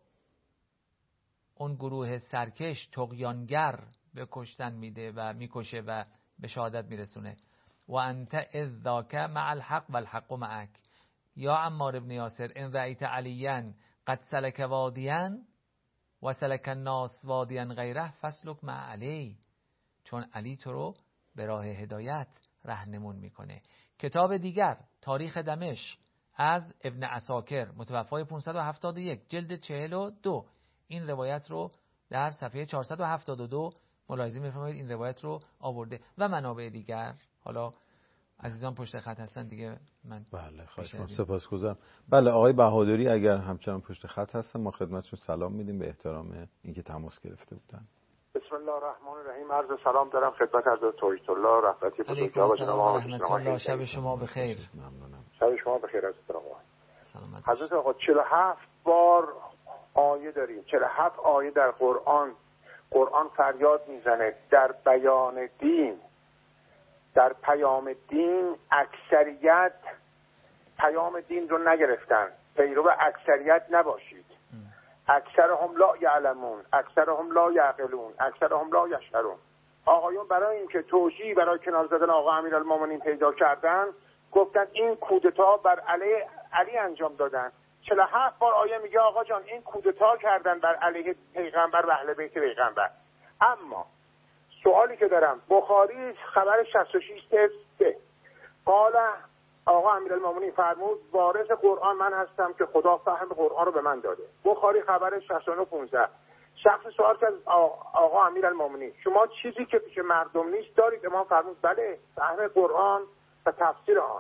اون گروه سرکش طغیانگر به کشتن میده و میکشه و به شهادت میرسونه. و انت اذ ذاک مع الحق والحق معک یا عمار ابن یاسر ان رأیت علیاً قد سلک وادیاً و سلک الناس وادیاً غیره فسلک مع علی، چون علی تو رو به راه هدایت راهنمون میکنه. کتاب دیگر تاریخ دمشق از ابن عساکر متوفای پانصد و هفتاد و یک جلد چهل و دو این روایت رو در صفحه چهارصد و هفتاد و دو ملاحظه می‌فرمایید این روایت رو آورده و منابع دیگر. حالا عزیزان پشت خط هستن دیگه من بله خواهش می‌کنم. سپاسگزارم. بله آقای بهادری اگر همچنان پشت خط هستن ما خدمتشون سلام میدیم به احترام اینکه تماس گرفته بودن. بسم الله الرحمن الرحیم. عرض سلام دارم خدمت حضرت توحید الله رحمتی بزرگوار و جناب آقا رحمت الله. شب شما بخیر. ممنونم. شب شما بخیر حضرت آقا. سلامت. حضرت آقا چهل و هفت بار آیه داریم، چهل و هفت آیه در قرآن. قرآن فریاد میزنه در بیان دین، در پیام دین. اکثریت پیام دین رو نگرفتن، پیرو اکثریت نباشید. اکثرهم لا یعلمون، اکثرهم لا یعقلون، اکثرهم لا یشعرون. آقایون برای اینکه توجیه برای کنار زدن آقا امیرالمومنین پیدا کردن گفتن این کودتا بر علیه علی انجام دادن. چهل و هفت بار آیه میگه آقا جان این کودتا کردن بر علیه پیغمبر و اهل بیت پیغمبر. اما سوالی که دارم، بخاری خبر شصت و شش سه قال آقا امیرالمومنین فرمود وارث قرآن من هستم که خدا فهم قرآن رو به من داده. بخاری خبر شصت و نه پانزده شخص سوال کرد آقا امیرالمومنین شما چیزی که پیش مردم نیست دارید؟ امام فرمود بله، فهم قرآن و تفسیر آن.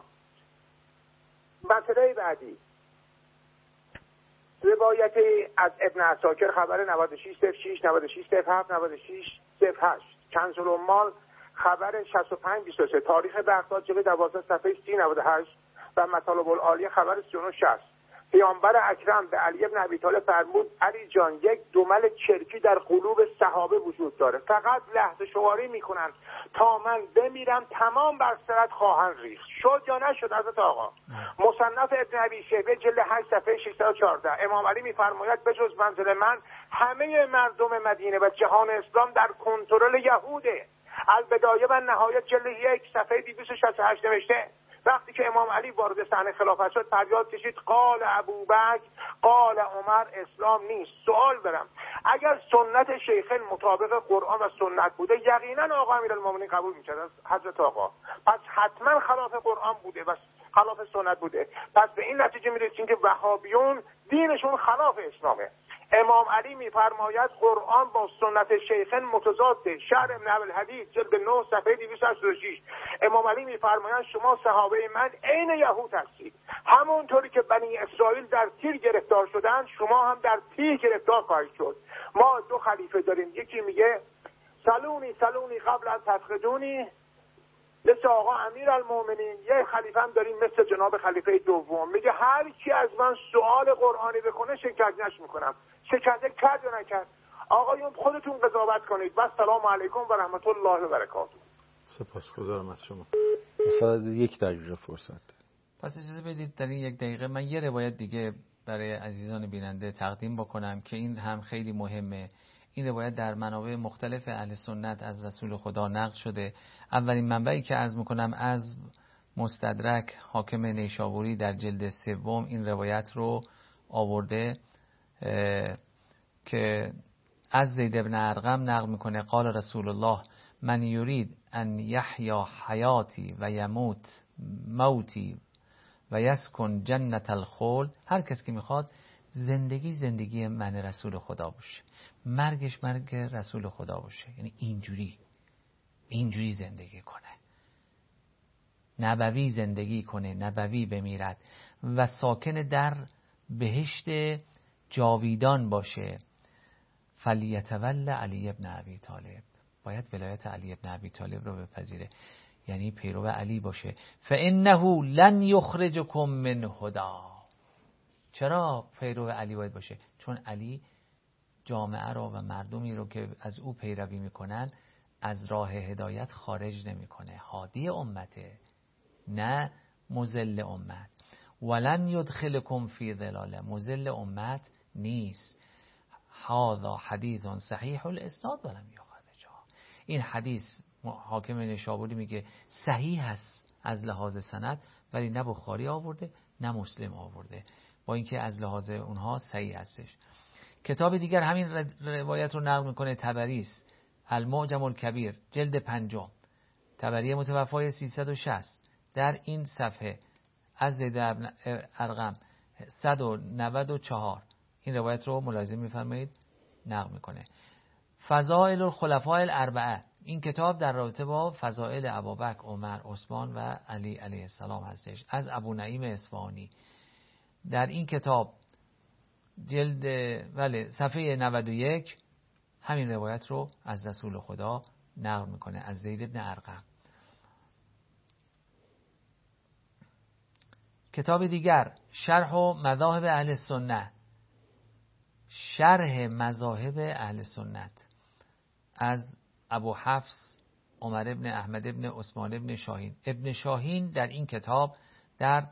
مسئله بعدی روایت از ابن عساکر خبر نود و شش صفر شش نود و شش صفر هفت نود و شش صفر هشت کنز العمال خبر شصت و پنج بیست و سه تاریخ بغداد جلد دوازده صفحه سی نود و هشت و مطالب العالیه خبر سی و نه شصت. پیامبر اکرم به علی بن ابی طالب فرمود علی جان یک دمل چرکی در قلوب صحابه وجود داره، فقط لحظه شماری میکنن تا من بمیرم تمام بر سرت خواهند ریخت. شد یا نشد حضرت آقا؟ مصنف ابن ابی شیبه جلد هشت صفحه ششصد و چهارده امام علی میفرماید به جز منزل من همه مردم مدینه و جهان اسلام در کنترل یهوده. البدایه و نهایت جلد یک صفحه دویست و شصت و هشت نوشته وقتی که امام علی وارد صحنه خلافت شد فریاد کشید قال ابوبکر قال عمر اسلام نیست. سوال دارم، اگر سنت شیخین مطابق قرآن و سنت بوده یقینا آقا امیرالمومنین قبول می‌کرد از حضرت آقا، پس حتما خلاف قرآن بوده و خلاف سنت بوده. پس به این نتیجه میرسیم که وهابیون دینشون خلاف اسلامه. امام علی میفرماید قرآن با سنت شیخین متضاده. شرح ابن ابوالحدیث جلد نه صفحه دویست و هشتاد و شش امام علی میفرماید شما صحابه من عین یهود هستید، همونطوری که بنی اسرائیل در تیر گرفتار شدن شما هم در تیر گرفتار خواهید شد. ما دو خلیفه داریم، یکی میگه سلونی سلونی قبل ان تفقدونی مثل آقا امیرالمومنین، یه خلیفه هم داریم مثل جناب خلیفه دوم میگه هر کی از من سوال قرآنی بکنه شکنجهش میکنم. شکنجه کرد یا نکرد؟ آقایون خودتون قضاوت کنید. و السلام علیکم و رحمت الله و برکاته. سپاسگزارم از شما. مثلا یک دقیقه فرصت دارید. پس اجازه بدید در این یک دقیقه من یه روایت دیگه برای عزیزان بیننده تقدیم بکنم که این هم خیلی مهمه. این روایت در منابع مختلف اهل سنت از رسول خدا نقل شده. اولین منبعی که عرض میکنم از مستدرک حاکم نیشابوری در جلد سوم این روایت رو آورده که از زید بن ارقم نقل میکنه قال رسول الله من یرید ان یحیا حیاتی و یموت موتی و یسکن جنت الخلد، هر کس که میخواد زندگی زندگی من رسول خدا باشه، مرگش مرگ رسول خدا باشه، یعنی اینجوری اینجوری زندگی کنه، نبوی زندگی کنه، نبوی بمیرد و ساکن در بهشت جاویدان باشه. فلیتول علی ابن ابی طالب، باید ولایت علی ابن ابی طالب رو بپذیره، یعنی پیرو علی باشه. فانه لن یخرجکم من هدا. چرا پیرو علی باید باشه؟ چون علی جامعه رو و مردمی رو که از او پیروی میکنن از راه هدایت خارج نمیکنه، هادی امته نه مذل امت. ولن یدخلکم فی ظلال، مذل امت نیست. هذا حدیث صحیح الاسناد ولم یخرجه. این حدیث حاکم نشابوری میگه صحیح هست از لحاظ سند، ولی نه بخاری آورده نه مسلم آورده، با اینکه از لحاظ اونها صحیح هستش. کتاب دیگر همین روایت رو نقل میکنه طبری است، المعجم الکبیر جلد پنجم، طبری متوفای سیصد و شصت. در این صفحه از زید بن ارقم صد و نود و چهار این روایت رو ملاحظه میفرمایید نقل میکنه. فضائل الخلفاء الاربعه، این کتاب در رابطه با فضائل ابوبکر، عمر، عثمان و علی علیه السلام هستش، از ابو نعیم اصفهانی. در این کتاب جلد ولی صفحه نود و یک همین روایت رو از رسول خدا نقل میکنه از زید بن ارقم. کتاب دیگر شرح و مذاهب اهل سنت، شرح مذاهب اهل سنت از ابو حفص عمر ابن احمد ابن عثمان ابن شاهین. ابن شاهین در این کتاب در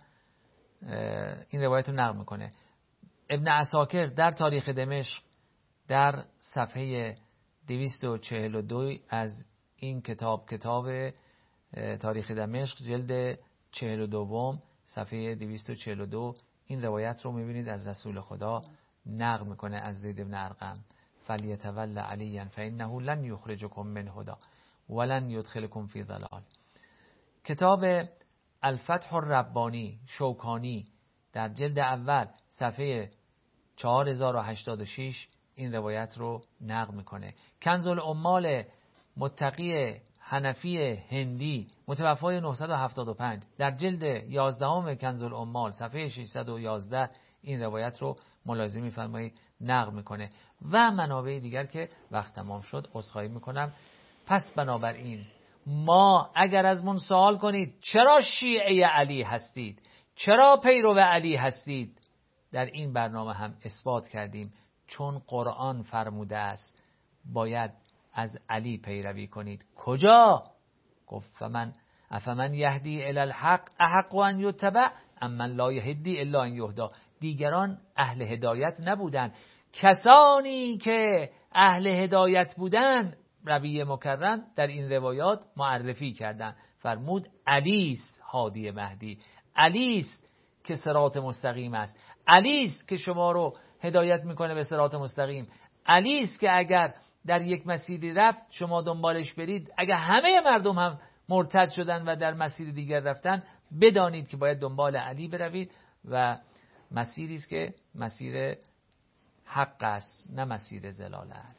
این روایت رو نقل میکنه. ابن عساکر در تاریخ دمشق در صفحه دویست و چهل و دو از این کتاب، کتاب تاریخ دمشق جلد چهل و دوم صفحه دویست و چهل و دو این روایت رو میبینید از رسول خدا نقل میکنه از زید بن ارقم. فلیتول علی فانه لن یخرجکم من هدا ولن یدخلکم فی ظلال. کتاب الفتح الربانی شوکانی در جلد اول صفحه چهار هزار و هشتاد و شش این روایت رو نقل میکنه. کنز العمال متقی حنفی هندی متوفای نهصد و هفتاد و پنج در جلد یازدهم کنز العمال صفحه ششصد و یازده این روایت رو ملاحظه میفرمایید نقل میکنه و منابع دیگر که وقت تمام شد عذرخواهی میکنم. پس بنابراین ما اگر از من سوال کنید چرا شیعه علی هستید، چرا پیرو علی هستید، در این برنامه هم اثبات کردیم چون قرآن فرموده است باید از علی پیروی کنید. کجا؟ گفت فمن افمن یهدی الی الحق احق ان یتبع امن لا یهدی الا ان یهدا. دیگران اهل هدایت نبودند، کسانی که اهل هدایت بودند نبی مکرم در این روایات معرفی کردند. فرمود علی است هادی مهدی، علی است که صراط مستقیم است، علی است که شما رو هدایت میکنه به صراط مستقیم، علی است که اگر در یک مسیری رفت شما دنبالش برید، اگر همه مردم هم مرتد شدن و در مسیر دیگر رفتن بدانید که باید دنبال علی بروید و مسیری است که مسیر حق است نه مسیر ضلالت.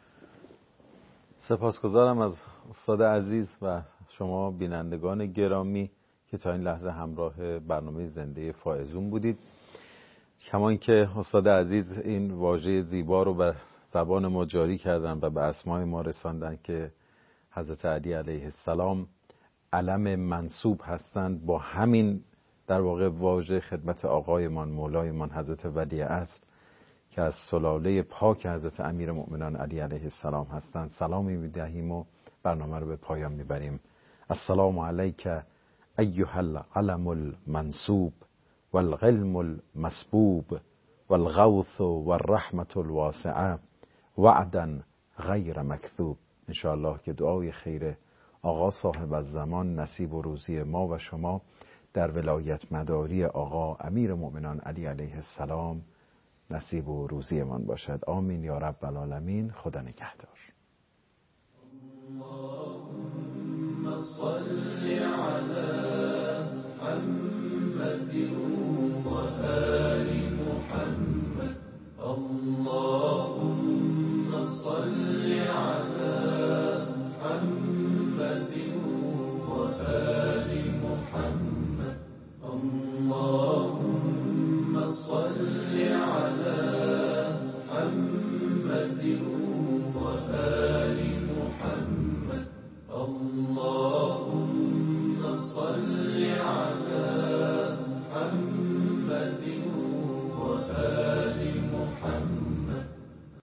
سپاسگزارم از استاد عزیز و شما بینندگان گرامی که تا این لحظه همراه برنامه زنده فائزون بودید. کمان که استاد عزیز این واژه زیبا رو به زبان ما جاری کردن و به اسمای ما رساندن که حضرت علی علیه السلام علم منصوب هستند، با همین در واقع واژه خدمت آقایمان مولایمان حضرت ولی عصر که از سلاله پاک حضرت امیر مؤمنان علی علیه السلام هستند سلامی میدهیم و برنامه رو به پایان میبریم. السلام علیک ایها العلم المنصوب والغلم المسبوب والغوث والرحمة الواسعه وعدا غیر مکذوب. انشاءالله که دعای خیر آقا صاحب الزمان نصیب و روزی ما و شما در ولایت مداری آقا امیر مؤمنان علی علیه السلام نصیب و روزی من باشد. آمین یا رب العالمین. خدا نگهدار. اللهم صل علی محمد و آل محمد. اللهم صل على محمد وآل محمد. اللهم صل على محمد